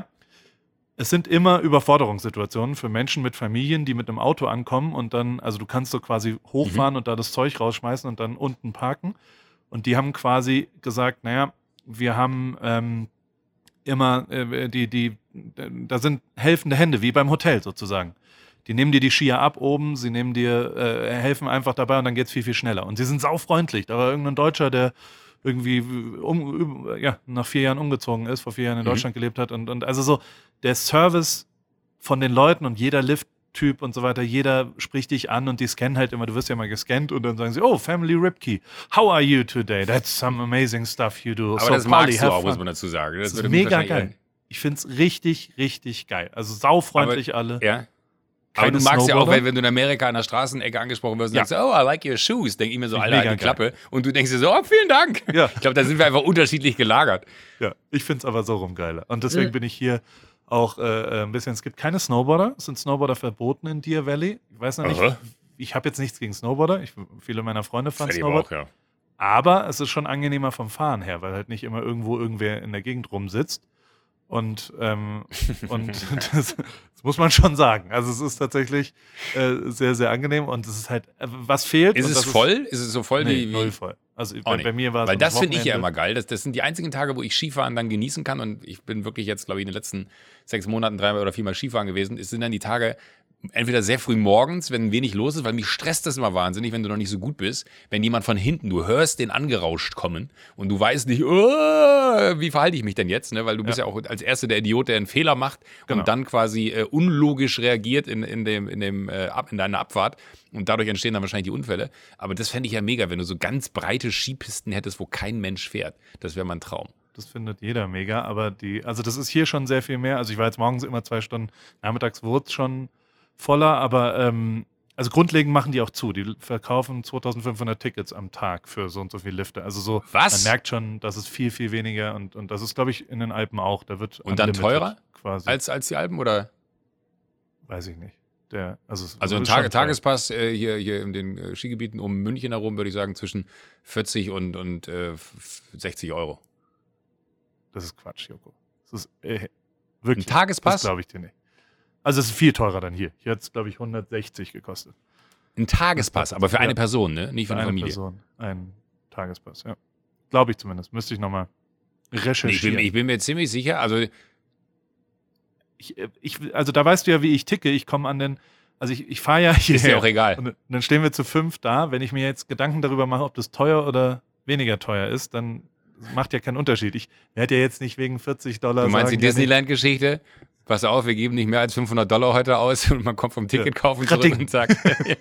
es sind immer Überforderungssituationen für Menschen mit Familien, die mit einem Auto ankommen und dann, also du kannst so quasi hochfahren und da das Zeug rausschmeißen und dann unten parken. Und die haben quasi gesagt, naja, wir haben ähm, immer, äh, die, die, da sind helfende Hände, wie beim Hotel sozusagen. Die nehmen dir die Skier ab oben, sie nehmen dir, äh, helfen einfach dabei und dann geht's viel, viel schneller. Und sie sind saufreundlich. Da war irgendein Deutscher, der irgendwie um, ja, nach vier Jahren umgezogen ist, vor vier Jahren in Mhm. Deutschland gelebt hat. Und, und also so der Service von den Leuten und jeder Lift-Typ und so weiter, jeder spricht dich an und die scannen halt immer, du wirst ja mal gescannt und dann sagen sie, oh, Family Ripkey, how are you today? That's some amazing stuff you do. Aber so, das Pauli, magst du have auch, fun. muss man dazu sagen. Das ist würde mich mega wahrscheinlich geil. Ich find's richtig, richtig geil. Also saufreundlich alle. ein- Ja. Keine Aber du magst ja auch, Snowboarder. wenn, wenn du in Amerika an der Straßenecke angesprochen wirst und Ja. sagst, oh, I like your shoes, denke ich mir so, Finde ich Alter, mega halt die Klappe. Und du denkst dir so, oh, vielen Dank. Ja. Ich glaube, da sind wir einfach unterschiedlich gelagert. Ja, ich finde es aber so rum geiler. Und deswegen Mhm. bin ich hier auch äh, ein bisschen, es gibt keine Snowboarder, es sind Snowboarder verboten in Deer Valley. Ich weiß noch nicht, Aha. ich habe jetzt nichts gegen Snowboarder, ich, viele meiner Freunde fahren Freddy aber Snowboard, auch, ja. aber es ist schon angenehmer vom Fahren her, weil halt nicht immer irgendwo irgendwer in der Gegend rumsitzt. Und, ähm, und das, das muss man schon sagen. Also es ist tatsächlich äh, sehr, sehr angenehm und es ist halt, äh, was fehlt. Ist und es das voll? Ist es so voll Nee, wie, null wie voll. Also Auch bei, nicht. bei mir war es Weil am das finde ich ja Wochenende- immer geil. Das, das sind die einzigen Tage, wo ich Skifahren dann genießen kann. Und ich bin wirklich jetzt, glaube ich, in den letzten sechs Monaten dreimal oder viermal Skifahren gewesen. Es sind dann die Tage, entweder sehr früh morgens, wenn wenig los ist, weil mich stresst das immer wahnsinnig, wenn du noch nicht so gut bist, wenn jemand von hinten, du hörst den angerauscht kommen und du weißt nicht, oh, wie verhalte ich mich denn jetzt, ne? Weil du bist ja. ja auch als Erster der Idiot, der einen Fehler macht genau. und dann quasi äh, unlogisch reagiert in, in, dem, in, dem, äh, ab, in deiner Abfahrt und dadurch entstehen dann wahrscheinlich die Unfälle. Aber das fände ich ja mega, wenn du so ganz breite Skipisten hättest, wo kein Mensch fährt. Das wäre mein Traum. Das findet jeder mega, aber die, also das ist hier schon sehr viel mehr. Also ich war jetzt morgens immer zwei Stunden, nachmittags wurde es schon voller, aber ähm, also grundlegend machen die auch zu. Die verkaufen zweitausendfünfhundert Tickets am Tag für so und so viele Lifte. Also so, was? Man merkt schon, das ist viel, viel weniger und, und das ist, glaube ich, in den Alpen auch. Da wird und dann teurer quasi. Als, als die Alpen, oder? Weiß ich nicht. Der, also also ein Tag, Tagespass äh, hier, hier in den äh, Skigebieten um München herum, würde ich sagen, zwischen vierzig und, und äh, sechzig Euro. Das ist Quatsch, Joko. Das ist äh, wirklich. Ein Tagespass? Das glaube ich dir nicht. Also es ist viel teurer dann hier. Hier hat es, glaube ich, hundertsechzig gekostet. Ein Tagespass, aber für eine ja. Person, ne? Nicht für, für eine Familie. Person. Ein Tagespass, ja. Glaube ich zumindest. Müsste ich nochmal recherchieren. Ich bin, ich bin mir ziemlich sicher, also ich, ich, also da weißt du ja, wie ich ticke. Ich komme an den, also ich, ich fahre ja hierher. Ist ja auch egal. Und dann stehen wir zu fünf da. Wenn ich mir jetzt Gedanken darüber mache, ob das teuer oder weniger teuer ist, dann macht ja keinen Unterschied. Ich werde ja jetzt nicht wegen vierzig Dollar Du meinst sagen, die Disneyland-Geschichte? Pass auf, wir geben nicht mehr als fünfhundert Dollar heute aus und man kommt vom Ticket kaufen ja. zurück und sagt,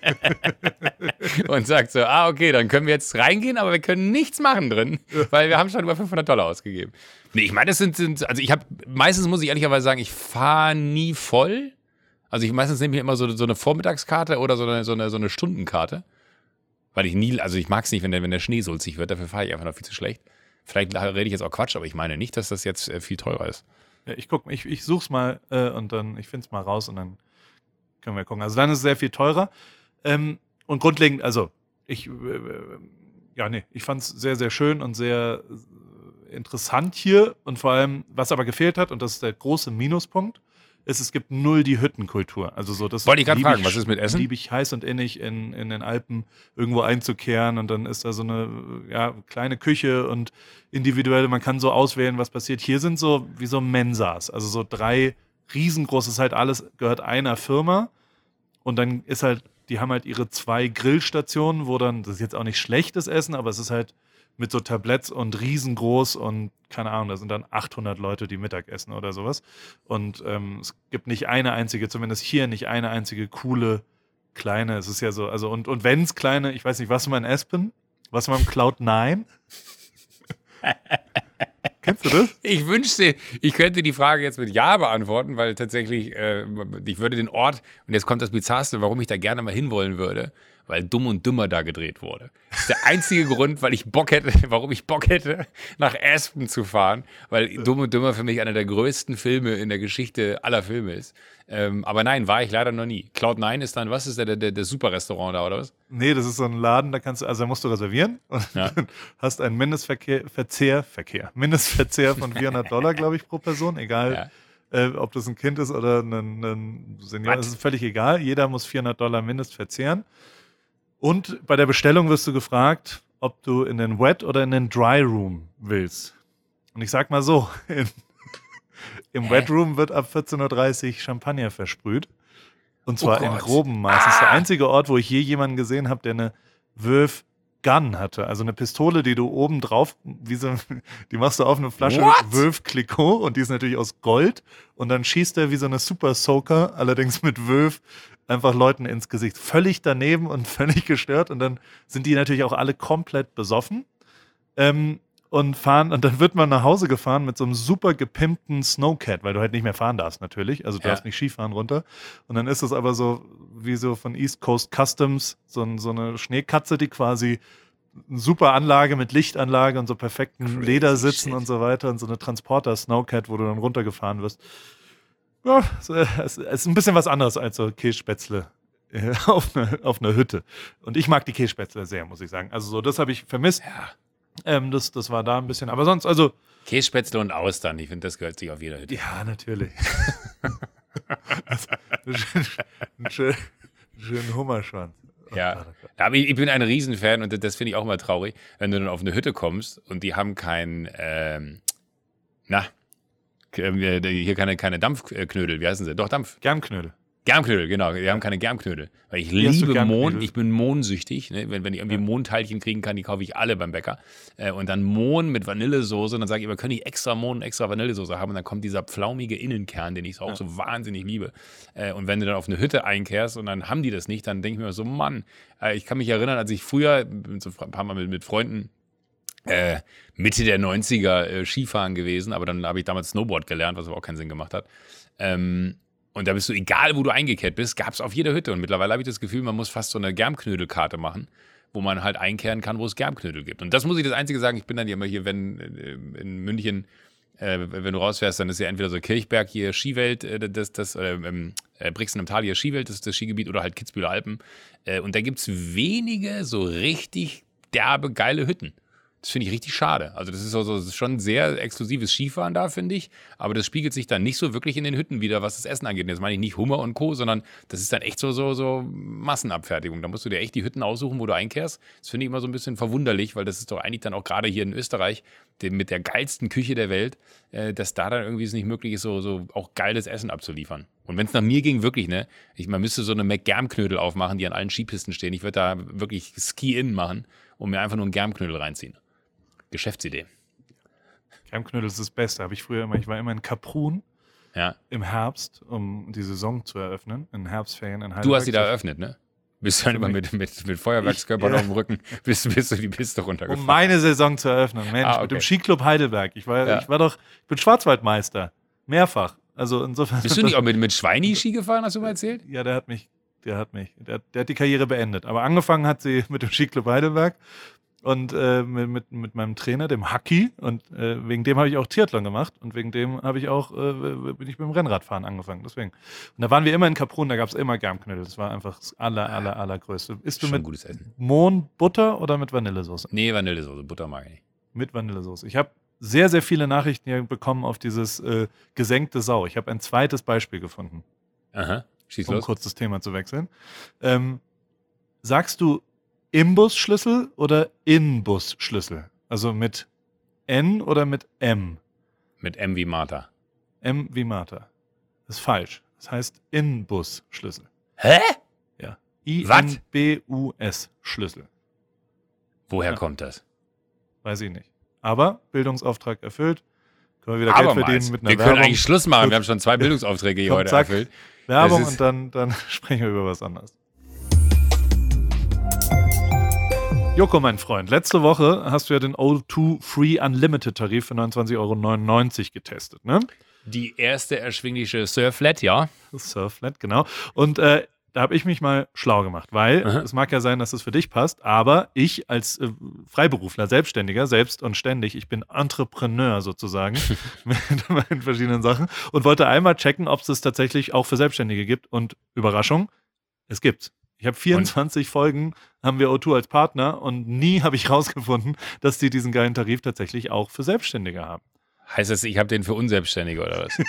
und sagt so, ah, okay, dann können wir jetzt reingehen, aber wir können nichts machen drin, weil wir haben schon über fünfhundert Dollar ausgegeben. Nee, ich meine, das sind, sind also ich habe, meistens muss ich ehrlicherweise sagen, ich fahre nie voll. Also ich meistens nehme ich immer so, so eine Vormittagskarte oder so eine, so eine, so eine Stundenkarte, weil ich nie, also ich mag es nicht, wenn der, wenn der Schnee sulzig wird, dafür fahre ich einfach noch viel zu schlecht. Vielleicht rede ich jetzt auch Quatsch, aber ich meine nicht, dass das jetzt äh, viel teurer ist. Ja, ich guck, ich, ich such's mal äh, und dann, ich find's mal raus und dann können wir gucken. Also dann ist es sehr viel teurer. Ähm, und grundlegend, also ich, äh, ja, nee, ich fand's sehr, sehr schön und sehr äh, interessant hier. Und vor allem, was aber gefehlt hat, und das ist der große Minuspunkt, ist, es gibt null die Hüttenkultur. Also so, das wollte ich gerade fragen, was ist mit Essen? Liebe ich heiß und innig in, in den Alpen irgendwo einzukehren und dann ist da so eine ja, kleine Küche und individuell, man kann so auswählen, was passiert. Hier sind so wie so Mensas, also so drei riesengroßes, halt alles gehört einer Firma und dann ist halt, die haben halt ihre zwei Grillstationen, wo dann, das ist jetzt auch nicht schlechtes Essen, aber es ist halt mit so Tabletts und riesengroß und keine Ahnung, da sind dann achthundert Leute, die Mittag essen oder sowas. Und ähm, es gibt nicht eine einzige, zumindest hier nicht eine einzige coole kleine, es ist ja so, also und, und wenn es kleine, ich weiß nicht, was mal in Aspen? Was mal im Cloud nine? Kennst du das? Ich wünschte, ich könnte die Frage jetzt mit Ja beantworten, weil tatsächlich, äh, ich würde den Ort, und jetzt kommt das Bizarrste, warum ich da gerne mal hinwollen würde, weil Dumm und Dümmer da gedreht wurde. Das ist der einzige Grund, weil ich Bock hätte, warum ich Bock hätte, nach Aspen zu fahren, weil Dumm und Dümmer für mich einer der größten Filme in der Geschichte aller Filme ist. Ähm, aber nein, war ich leider noch nie. Cloud nine ist dann, was ist der, der, der Super-Restaurant da, oder was? Nee, das ist so ein Laden, da kannst du, also da musst du reservieren und ja. hast einen Mindestverkehr, Verzehr, Verkehr, Mindestverzehr von vierhundert Dollar, glaube ich, pro Person, egal, ja. äh, ob das ein Kind ist oder ein, ein Senior, das ist völlig egal. Jeder muss vierhundert Dollar Mindest verzehren. Und bei der Bestellung wirst du gefragt, ob du in den Wet oder in den Dry Room willst. Und ich sag mal so, in, im Wet Room wird ab vierzehn Uhr dreißig Champagner versprüht. Und zwar oh in grobem Maß. Das ist der einzige Ort, wo ich je jemanden gesehen habe, der eine Veuve Gun hatte. Also eine Pistole, die du oben drauf, wie so, die machst du auf eine Flasche What? Veuve Clicquot und die ist natürlich aus Gold. Und dann schießt er wie so eine Super Soaker, allerdings mit Veuve, einfach Leuten ins Gesicht. Völlig daneben und völlig gestört. Und dann sind die natürlich auch alle komplett besoffen. Ähm, und fahren, und dann wird man nach Hause gefahren mit so einem super gepimpten Snowcat, weil du halt nicht mehr fahren darfst natürlich. Also du ja. darfst nicht Skifahren runter. Und dann ist es aber so, wie so von East Coast Customs, so, ein, so eine Schneekatze, die quasi eine super Anlage mit Lichtanlage und so perfekten Crazy Ledersitzen shit. Und so weiter und so eine Transporter-Snowcat, wo du dann runtergefahren wirst. Ja, es ist ein bisschen was anderes als so Kässpätzle auf einer auf eine Hütte. Und ich mag die Kässpätzle sehr, muss ich sagen. Also so, das habe ich vermisst. Ja. Ähm, das, das war da ein bisschen, aber sonst, also... Kässpätzle und Austern, ich finde, das gehört sich auf jeder Hütte. Ja, natürlich. Also, einen schönen, einen schönen, einen schönen Hummerschwanz. Oh, ja, Gott, oh Gott. Aber ich, ich bin ein Riesenfan und das finde ich auch mal traurig, wenn du dann auf eine Hütte kommst und die haben kein, ähm, na, hier keine, keine Dampfknödel, wie heißen sie? Doch, Dampf. Germknödel. Germknödel, genau. Wir haben keine Germknödel. Weil ich Wie hast du liebe Germknödel? Mohn, ich bin mohnsüchtig. Ne? Wenn, wenn ich irgendwie Ja. Mohnteilchen kriegen kann, die kaufe ich alle beim Bäcker. Äh, und dann Mohn mit Vanillesoße. Und dann sage ich immer, können die extra Mohn und extra Vanillesoße haben? Und dann kommt dieser pflaumige Innenkern, den ich auch Ja. so wahnsinnig liebe. Äh, und wenn du dann auf eine Hütte einkehrst und dann haben die das nicht, dann denke ich mir so, Mann, äh, ich kann mich erinnern, als ich früher bin so ein paar Mal mit, mit Freunden äh, Mitte der neunziger äh, Skifahren gewesen, aber dann habe ich damals Snowboard gelernt, was aber auch keinen Sinn gemacht hat. Ähm, Und da bist du, egal wo du eingekehrt bist, gab es auf jeder Hütte. Und mittlerweile habe ich das Gefühl, man muss fast so eine Germknödelkarte machen, wo man halt einkehren kann, wo es Germknödel gibt. Und das muss ich das Einzige sagen, ich bin dann ja immer hier, wenn äh, in München, äh, wenn du rausfährst, dann ist ja entweder so Kirchberg hier Skiwelt, äh, das, das, äh, äh, Brixen im Tal hier Skiwelt, das ist das Skigebiet, oder halt Kitzbüheler Alpen. Äh, und da gibt es wenige so richtig derbe, geile Hütten. Das finde ich richtig schade. Also das ist, so, so, das ist schon sehr exklusives Skifahren da, finde ich. Aber das spiegelt sich dann nicht so wirklich in den Hütten wieder, was das Essen angeht. Und jetzt meine ich nicht Hummer und Co., sondern das ist dann echt so, so, so Massenabfertigung. Da musst du dir echt die Hütten aussuchen, wo du einkehrst. Das finde ich immer so ein bisschen verwunderlich, weil das ist doch eigentlich dann auch gerade hier in Österreich, dem, mit der geilsten Küche der Welt, äh, dass da dann irgendwie es nicht möglich ist, so, so auch geiles Essen abzuliefern. Und wenn es nach mir ging, wirklich, ne, ich, man müsste so eine McGermknödel aufmachen, die an allen Skipisten stehen. Ich würde da wirklich Ski-In machen und mir einfach nur einen Germknödel reinziehen. Geschäftsidee. Germknödel ist das Beste. Habe ich früher immer. Ich war immer in Kaprun Ja. im Herbst, um die Saison zu eröffnen. In Herbstferien in Heidelberg. Du hast sie da eröffnet, ne? Bist du dann immer mit, mit, mit Feuerwerkskörpern Ich- auf dem Rücken, bist, bist du die Piste Um runtergefahren. meine Saison zu eröffnen. Mensch, Ah, okay. mit dem Skiclub Heidelberg. Ich war, Ja. ich war doch, ich bin Schwarzwaldmeister. Mehrfach. Also insofern. Bist du nicht auch mit, mit Schweini Ski gefahren, hast du mal erzählt? Ja, der hat mich, der hat mich, der, der hat die Karriere beendet. Aber angefangen hat sie mit dem Skiclub Heidelberg und äh, mit, mit, mit meinem Trainer, dem Haki. Und äh, wegen dem habe ich auch Triathlon gemacht und wegen dem habe ich auch, äh, bin ich mit dem Rennradfahren angefangen. Deswegen. Und da waren wir immer in Kaprun, da gab es immer Germknödel. Das war einfach das aller, aller, allergrößte. Isst du Schon mit gutes Essen. Mohn, Butter oder mit Vanillesoße? Nee, Vanillesoße, Butter mag ich nicht. Mit Vanillesoße. Ich habe sehr, sehr viele Nachrichten hier bekommen auf dieses äh, gesenkte Sau. Ich habe ein zweites Beispiel gefunden, Aha, schieß um los. kurz das Thema zu wechseln. Ähm, sagst du Imbusschlüssel oder Inbusschlüssel? Also mit N oder mit M? Mit M wie Martha. M wie Martha. Das ist falsch. Das heißt Inbusschlüssel. Hä? Ja. I Was? N B U S Schlüssel. Woher Ja. kommt das? Weiß ich nicht. Aber Bildungsauftrag erfüllt. Können wir wieder Geld Abermals. verdienen mit einer Wir können Werbung. eigentlich Schluss machen. Gut. Wir haben schon zwei Bildungsaufträge hier Komm, heute zack. erfüllt. Werbung Das ist- und dann, dann sprechen wir über was anderes. Joko, mein Freund, letzte Woche hast du ja den O zwei Free Unlimited Tarif für neunundzwanzig Euro neunundneunzig getestet, ne? Die erste erschwingliche Surflet, ja. Surfnet, genau. Und äh, da habe ich mich mal schlau gemacht, weil Aha. es mag ja sein, dass es für dich passt, aber ich als äh, Freiberufler, Selbstständiger, selbst und ständig, ich bin Entrepreneur sozusagen mit meinen verschiedenen Sachen und wollte einmal checken, ob es das tatsächlich auch für Selbstständige gibt. Und Überraschung, es gibt's. Ich habe vierundzwanzig Folgen, haben wir O zwei als Partner und nie habe ich rausgefunden, dass die diesen geilen Tarif tatsächlich auch für Selbstständige haben. Heißt das, ich habe den für Unselbstständige oder was?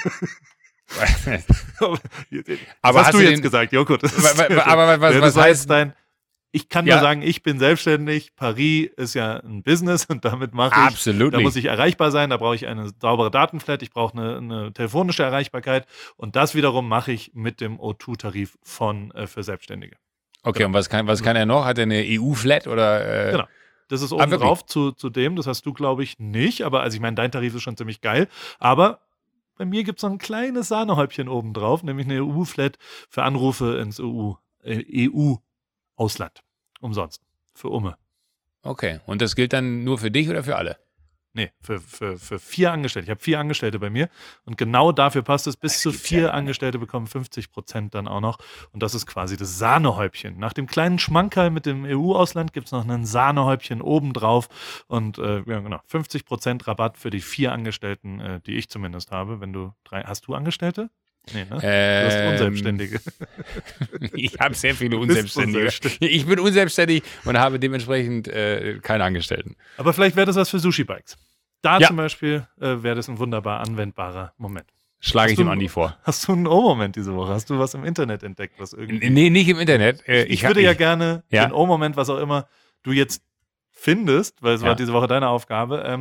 Aber Aber hast, hast du du jetzt den- gesagt, Joko. Das Wa- wa- aber was- Ja, was das war heißt- jetzt dein, ich kann Ja. nur sagen, ich bin selbstständig. Paris ist ja ein Business und damit mache ich. Absolut. Da muss ich erreichbar sein, da brauche ich eine saubere Datenflat, ich brauche eine, eine telefonische Erreichbarkeit und das wiederum mache ich mit dem O zwei Tarif von äh, für Selbstständige. Okay, und was kann, was kann er noch? Hat er eine E U-Flat oder? Äh, Genau. Das ist Ah, oben wirklich? drauf zu, zu dem, das hast du, glaube ich, nicht. Aber also ich meine, dein Tarif ist schon ziemlich geil. Aber bei mir gibt es noch ein kleines Sahnehäubchen oben drauf, nämlich eine E U-Flat für Anrufe ins E U, äh, E U-Ausland. Umsonst. Für Umme. Okay, und das gilt dann nur für dich oder für alle? Nee, für, für, für vier Angestellte. Ich habe vier Angestellte bei mir und genau dafür passt es. Bis Das zu gibt's vier ja nicht. Angestellte bekommen fünfzig Prozent dann auch noch. Und das ist quasi das Sahnehäubchen. Nach dem kleinen Schmankerl mit dem E U-Ausland gibt es noch ein Sahnehäubchen obendrauf. Und äh, ja, genau, fünfzig Prozent Rabatt für die vier Angestellten, äh, die ich zumindest habe. Wenn du drei. Hast du Angestellte? Nee, ne? Du hast Ähm, Unselbstständige. Ich habe sehr viele bist Unselbstständige. unselbstständig. Ich bin unselbstständig und habe dementsprechend äh, keine Angestellten. Aber vielleicht wäre das was für Sushi-Bikes. Da Ja. zum Beispiel äh, wäre das ein wunderbar anwendbarer Moment. Schlage ich Hast du- dem Andi vor. Hast du einen O-Moment diese Woche? Hast du was im Internet entdeckt, was irgendwie... Nee, nicht im Internet. Äh, Ich, hab- würde ja gerne Ja. den O-Moment, was auch immer du jetzt findest, weil es Ja. war diese Woche deine Aufgabe, ähm,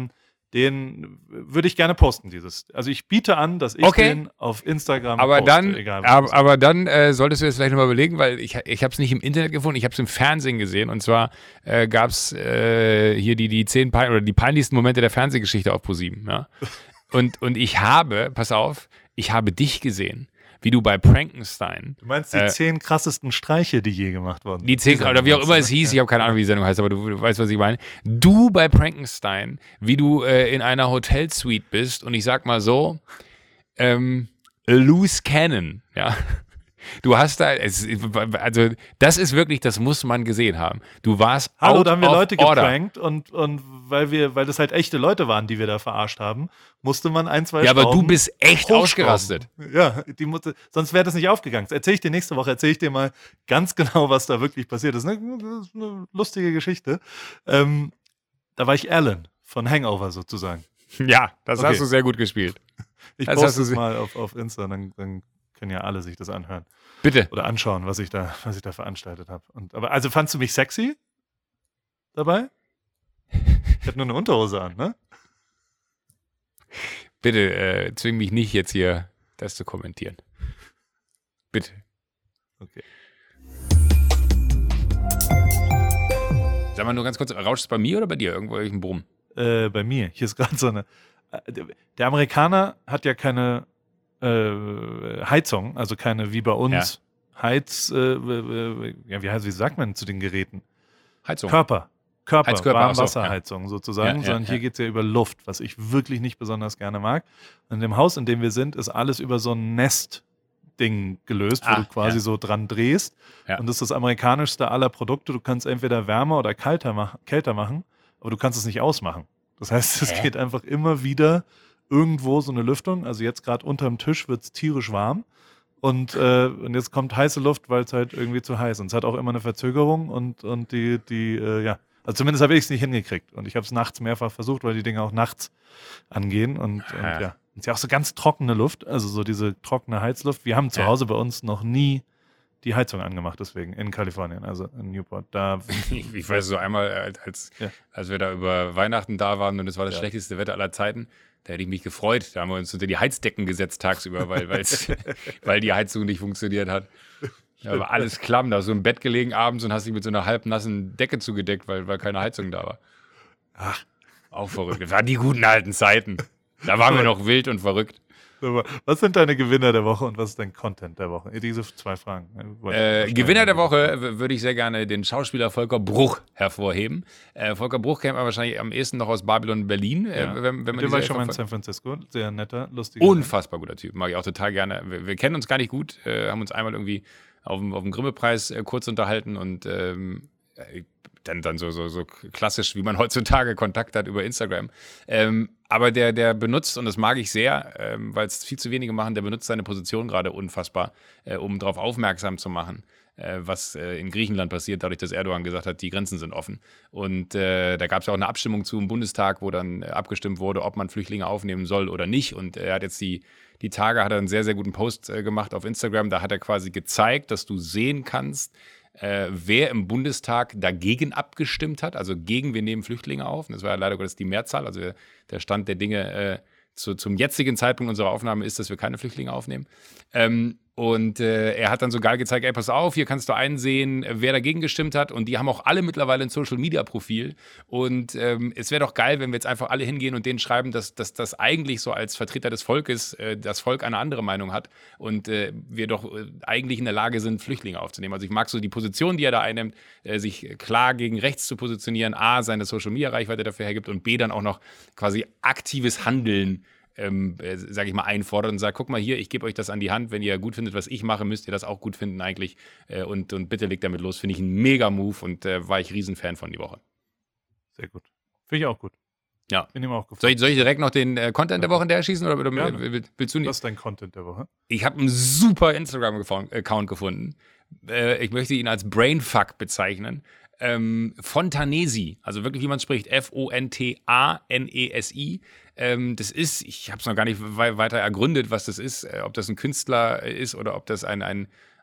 den würde ich gerne posten, dieses. Also ich biete an, dass ich Okay. den auf Instagram Aber poste, dann, egal was aber, ist. aber dann äh, solltest du jetzt vielleicht nochmal überlegen, weil ich, ich habe es nicht im Internet gefunden, ich habe es im Fernsehen gesehen. Und zwar äh, gab es äh, hier die, die zehn pein oder die peinlichsten Momente der Fernsehgeschichte auf ProSieben. Ja? Und, und ich habe, pass auf, ich habe dich gesehen, wie du bei Prankenstein. Du meinst die äh, zehn krassesten Streiche, die je gemacht wurden? Die zehn, oder wie auch immer es hieß, ich habe keine Ahnung, wie die Sendung heißt, aber du, du weißt, was ich meine. Du bei Prankenstein, wie du äh, in einer Hotelsuite bist und ich sag mal so, ähm, loose cannon, ja. Du hast da, es, also das ist wirklich, das muss man gesehen haben. Du warst Hallo, out da haben wir of Leute order. geprankt und, und weil wir, weil das halt echte Leute waren, die wir da verarscht haben, musste man ein, zwei Ja, aber du Schrauben bist echt hochschrauben. ausgerastet. Ja, die musste, sonst wäre das nicht aufgegangen. Das erzähle ich dir nächste Woche, erzähle ich dir mal ganz genau, was da wirklich passiert ist. Das ist eine, das ist eine lustige Geschichte. Ähm, da war ich Alan von Hangover sozusagen. Ja, das Okay. hast du sehr gut gespielt. Ich Das poste hast du es se- mal auf, auf Insta, dann, dann können ja alle sich das anhören. Bitte. Oder anschauen, was ich da, was ich da veranstaltet habe. Und, aber also fandst du mich sexy dabei? Ich hatte nur eine Unterhose an, ne? Bitte äh, zwing mich nicht jetzt hier, das zu kommentieren. Bitte. Okay. Sag mal nur ganz kurz, rauscht es bei mir oder bei dir? Irgendwo irgendein Brumm? Äh, bei mir. Hier ist gerade so eine. äh, der- Der Amerikaner hat ja keine äh, Heizung, also keine wie bei uns Heiz. Äh, äh, ja, wie heißt, wie sagt man zu den Geräten? Heizung. Körper. Körper, Heizkörper, ach so, Warmwasserheizung sozusagen, Ja, ja, sondern ja. hier geht es ja über Luft, was ich wirklich nicht besonders gerne mag. Und in dem Haus, in dem wir sind, ist alles über so ein Nest-Ding gelöst, wo Ah, du quasi ja. so dran drehst. Ja. Und das ist das amerikanischste aller Produkte. Du kannst entweder wärmer oder kälter, mach, kälter machen, aber du kannst es nicht ausmachen. Das heißt, es Hä? geht einfach immer wieder irgendwo so eine Lüftung. Also jetzt gerade unterm Tisch wird es tierisch warm. Und, äh, und jetzt kommt heiße Luft, weil es halt irgendwie zu heiß ist. Und es hat auch immer eine Verzögerung und, und die, die äh, ja, also zumindest habe ich es nicht hingekriegt. Und ich habe es nachts mehrfach versucht, weil die Dinge auch nachts angehen. Und, und Ah. ja, es ist ja auch so ganz trockene Luft, also so diese trockene Heizluft. Wir haben zu Ja. Hause bei uns noch nie die Heizung angemacht, deswegen in Kalifornien, also in Newport. Da Ich, ich weiß so einmal, äh, als, Ja. als wir da über Weihnachten da waren und es war das Ja. schlechteste Wetter aller Zeiten, da hätte ich mich gefreut. Da haben wir uns unter die Heizdecken gesetzt tagsüber, weil, weil's, weil die Heizung nicht funktioniert hat. Da war alles klamm, da hast du im Bett gelegen abends und hast dich mit so einer halbnassen Decke zugedeckt, weil, weil keine Heizung da war. Ach. Auch verrückt. Das waren die guten alten Zeiten. Da waren wir noch wild und verrückt. Was sind deine Gewinner der Woche und was ist dein Content der Woche? Diese zwei Fragen. Wollte ich Äh, stellen. Gewinner der Woche w- würde ich sehr gerne den Schauspieler Volker Bruch hervorheben. Äh, Volker Bruch kennt man wahrscheinlich am ehesten noch aus Babylon Berlin. Äh, Ja. wenn, wenn man Mit dem die war ich Serie schon mal in verfolgt. San Francisco. Sehr netter, lustiger. Unfassbar guter Typ, mag ich auch total gerne. Wir, wir kennen uns gar nicht gut, äh, haben uns einmal irgendwie auf dem, auf dem Grimme-Preis äh, kurz unterhalten und ähm, äh, dann, dann so, so, so klassisch, wie man heutzutage Kontakt hat über Instagram. Ähm, aber der, der benutzt, und das mag ich sehr, ähm, weil es viel zu wenige machen, der benutzt seine Position gerade unfassbar, äh, um darauf aufmerksam zu machen, äh, was äh, in Griechenland passiert, dadurch, dass Erdogan gesagt hat, die Grenzen sind offen. Und äh, da gab es ja auch eine Abstimmung zu im Bundestag, wo dann äh, abgestimmt wurde, ob man Flüchtlinge aufnehmen soll oder nicht. Und er hat jetzt die, die Tage, hat er einen sehr, sehr guten Post äh, gemacht auf Instagram. Da hat er quasi gezeigt, dass du sehen kannst, äh, wer im Bundestag dagegen abgestimmt hat, also gegen wir nehmen Flüchtlinge auf. Und das war ja leider Gottes die Mehrzahl. Also der, der Stand der Dinge äh, zu, zum jetzigen Zeitpunkt unserer Aufnahme ist, dass wir keine Flüchtlinge aufnehmen. Ähm, und äh, er hat dann so geil gezeigt, ey, pass auf, hier kannst du einsehen, wer dagegen gestimmt hat. Und die haben auch alle mittlerweile ein Social-Media-Profil. Und ähm, es wäre doch geil, wenn wir jetzt einfach alle hingehen und denen schreiben, dass das eigentlich so als Vertreter des Volkes äh, das Volk eine andere Meinung hat und äh, wir doch äh, eigentlich in der Lage sind, Flüchtlinge aufzunehmen. Also ich mag so die Position, die er da einnimmt, äh, sich klar gegen rechts zu positionieren, A, seine Social-Media-Reichweite dafür hergibt und B, dann auch noch quasi aktives Handeln Ähm, äh, sage ich mal, einfordert und sagt, guck mal hier, ich gebe euch das an die Hand, wenn ihr gut findet, was ich mache, müsst ihr das auch gut finden eigentlich äh, und, und bitte legt damit los. Finde ich einen Mega-Move und äh, war ich Riesenfan von die Woche. Sehr gut. Finde ich auch gut. Ja. Bin ihm auch gefallen. Soll ich, soll ich direkt noch den äh, Content der Woche hinterher schießen oder, oder Gerne. will- willst du nicht? Was ist dein Content der Woche? Ich habe einen super Instagram-Account gefunden. Äh, ich möchte ihn als Brainfuck bezeichnen. Ähm, Fontanesi, also wirklich, wie man spricht, F O N T A N E S I. Ähm, das ist, ich habe es noch gar nicht we- weiter ergründet, was das ist, äh, ob das ein Künstler ist oder ob das ein, ein,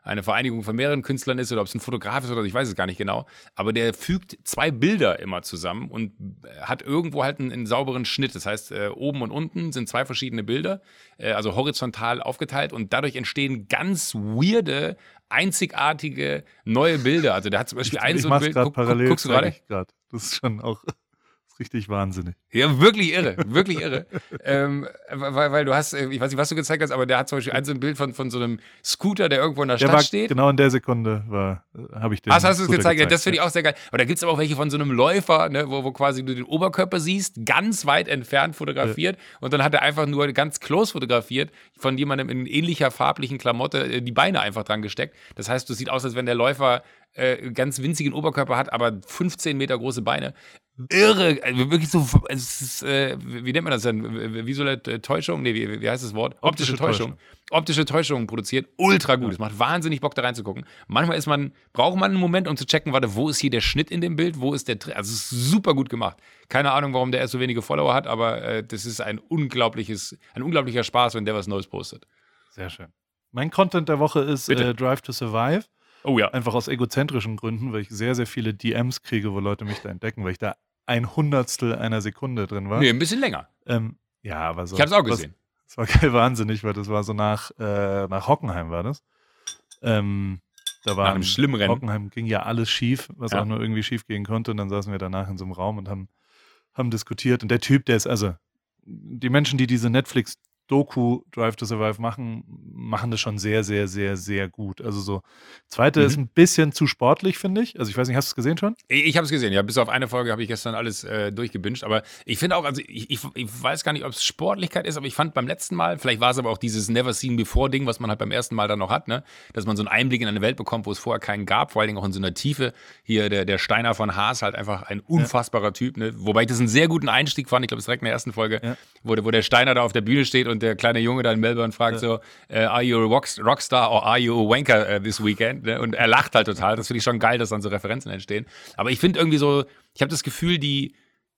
eine Vereinigung von mehreren Künstlern ist oder ob es ein Fotograf ist oder ich weiß es gar nicht genau. Aber der fügt zwei Bilder immer zusammen und hat irgendwo halt einen, einen sauberen Schnitt. Das heißt, äh, oben und unten sind zwei verschiedene Bilder, äh, also horizontal aufgeteilt und dadurch entstehen ganz weirde, einzigartige neue Bilder. Also der hat zum Beispiel Ich, ein ich so ein mach's Bild. gerade Guck, guck, parallel. guckst du zeig gerade? ich grad. Das ist schon auch ist richtig wahnsinnig. Ja, wirklich irre, wirklich irre. ähm, weil, weil du hast, ich weiß nicht, was du gezeigt hast, aber der hat zum Beispiel ein so ein Bild von, von so einem Scooter, der irgendwo in der, Der Stadt war steht. genau in der Sekunde, war, äh, habe ich den. Ah, hast du es Scooter gezeigt? Ja, das finde ich auch sehr geil. Aber da gibt es aber auch welche von so einem Läufer, ne, wo, wo quasi du den Oberkörper siehst, ganz weit entfernt fotografiert. Ja. Und dann hat er einfach nur ganz close fotografiert, von jemandem in ähnlicher farblichen Klamotte die Beine einfach dran gesteckt. Das heißt, es sieht aus, als wenn der Läufer äh, ganz winzigen Oberkörper hat, aber fünfzehn Meter große Beine. Irre, also wirklich so, es ist, äh, wie nennt man das denn? Visuelle Täuschung? Nee, wie, wie heißt das Wort? Optische, Optische Täuschung. Täuschung. Optische Täuschung produziert, ultra gut. Es macht wahnsinnig Bock, da reinzugucken. Manchmal ist man, braucht man einen Moment, um zu checken, warte, wo ist hier der Schnitt in dem Bild, wo ist der Trick? Also es ist super gut gemacht. Keine Ahnung, warum der erst so wenige Follower hat, aber äh, das ist ein unglaubliches, ein unglaublicher Spaß, wenn der was Neues postet. Sehr schön. Mein Content der Woche ist äh, Drive to Survive. Oh ja. Einfach aus egozentrischen Gründen, weil ich sehr, sehr viele D Ms kriege, wo Leute mich da entdecken, weil ich da ein Hundertstel einer Sekunde drin war. Nee, ein bisschen länger. Ähm, ja, aber so. Ich hab's auch gesehen. Das war geil wahnsinnig, weil das war so nach, äh, nach Hockenheim war das. Ähm, da war nach einem schlimmen Rennen. Hockenheim ging ja alles schief, was ja. auch nur irgendwie schief gehen konnte. Und dann saßen wir danach in so einem Raum und haben, haben diskutiert. Und der Typ, der ist, also die Menschen, die diese Netflix Doku Drive to Survive machen, machen das schon sehr, sehr, sehr, sehr gut. Also so, zweite mhm. ist ein bisschen zu sportlich, finde ich. Also ich weiß nicht, hast du es gesehen schon? Ich, ich habe es gesehen, ja. Bis auf eine Folge habe ich gestern alles äh, durchgebinged. Aber ich finde auch, also ich, ich, ich weiß gar nicht, ob es Sportlichkeit ist, aber ich fand beim letzten Mal, vielleicht war es aber auch dieses Never Seen Before Ding, was man halt beim ersten Mal dann noch hat, ne? Dass man so einen Einblick in eine Welt bekommt, wo es vorher keinen gab, vor allen Dingen auch in so einer Tiefe. Hier der, der Steiner von Haas, halt einfach ein unfassbarer ja. Typ, ne? Wobei ich das einen sehr guten Einstieg fand, ich glaube, es direkt in der ersten Folge, ja. wo, wo der Steiner da auf der Bühne steht und der kleine Junge da in Melbourne fragt ja. so, uh, are you a Rockstar or are you a Wanker uh, this weekend? Ne? Und er lacht halt total. Das finde ich schon geil, dass dann so Referenzen entstehen. Aber ich finde irgendwie so, ich habe das Gefühl, die,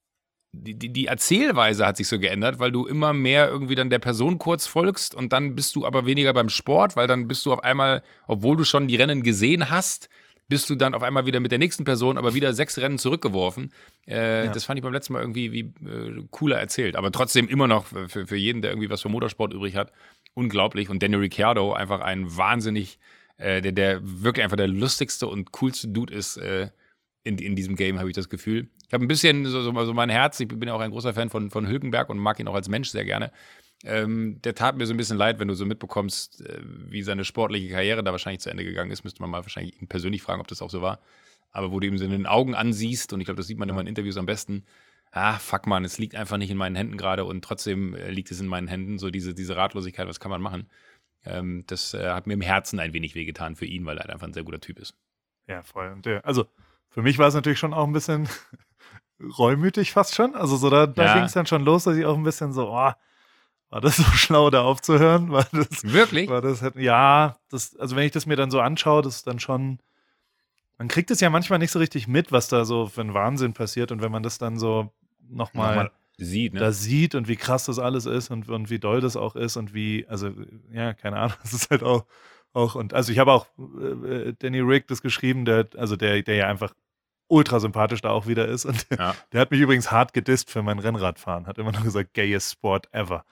die, die Erzählweise hat sich so geändert, weil du immer mehr irgendwie dann der Person kurz folgst und dann bist du aber weniger beim Sport, weil dann bist du auf einmal, obwohl du schon die Rennen gesehen hast, bist du dann auf einmal wieder mit der nächsten Person, aber wieder sechs Rennen zurückgeworfen. Äh, ja. Das fand ich beim letzten Mal irgendwie wie, äh, cooler erzählt. Aber trotzdem immer noch für, für jeden, der irgendwie was für Motorsport übrig hat, unglaublich. Und Daniel Ricciardo einfach ein wahnsinnig, äh, der, der wirklich einfach der lustigste und coolste Dude ist äh, in, in diesem Game, habe ich das Gefühl. Ich habe ein bisschen so, so, so mein Herz, ich bin ja auch ein großer Fan von, von Hülkenberg und mag ihn auch als Mensch sehr gerne. Ähm, der tat mir so ein bisschen leid, wenn du so mitbekommst, äh, wie seine sportliche Karriere da wahrscheinlich zu Ende gegangen ist. Müsste man mal wahrscheinlich ihn persönlich fragen, ob das auch so war. Aber wo du ihm so in den Augen ansiehst, und ich glaube, das sieht man immer in Interviews am besten, ah, fuck man, es liegt einfach nicht in meinen Händen gerade und trotzdem äh, liegt es in meinen Händen, so diese, diese Ratlosigkeit, was kann man machen? Ähm, das äh, hat mir im Herzen ein wenig wehgetan für ihn, weil er halt einfach ein sehr guter Typ ist. Ja, voll. Und der, also für mich war es natürlich schon auch ein bisschen reumütig fast schon. Also so da, da ja. ging es dann schon los, dass ich auch ein bisschen so, oh, war das so schlau, da aufzuhören? War das, Wirklich? War das, ja, das, also wenn ich das mir dann so anschaue, das ist dann schon, man kriegt es ja manchmal nicht so richtig mit, was da so für ein Wahnsinn passiert. Und wenn man das dann so nochmal noch sieht, ne? da sieht und wie krass das alles ist und, und wie doll das auch ist und wie, also ja, keine Ahnung, das ist halt auch, auch und also ich habe auch äh, Danny Rick das geschrieben, der, also der, der ja einfach ultra sympathisch da auch wieder ist. Und der, ja. der hat mich übrigens hart gedisst für mein Rennradfahren. Hat immer noch gesagt, gayest Sport ever.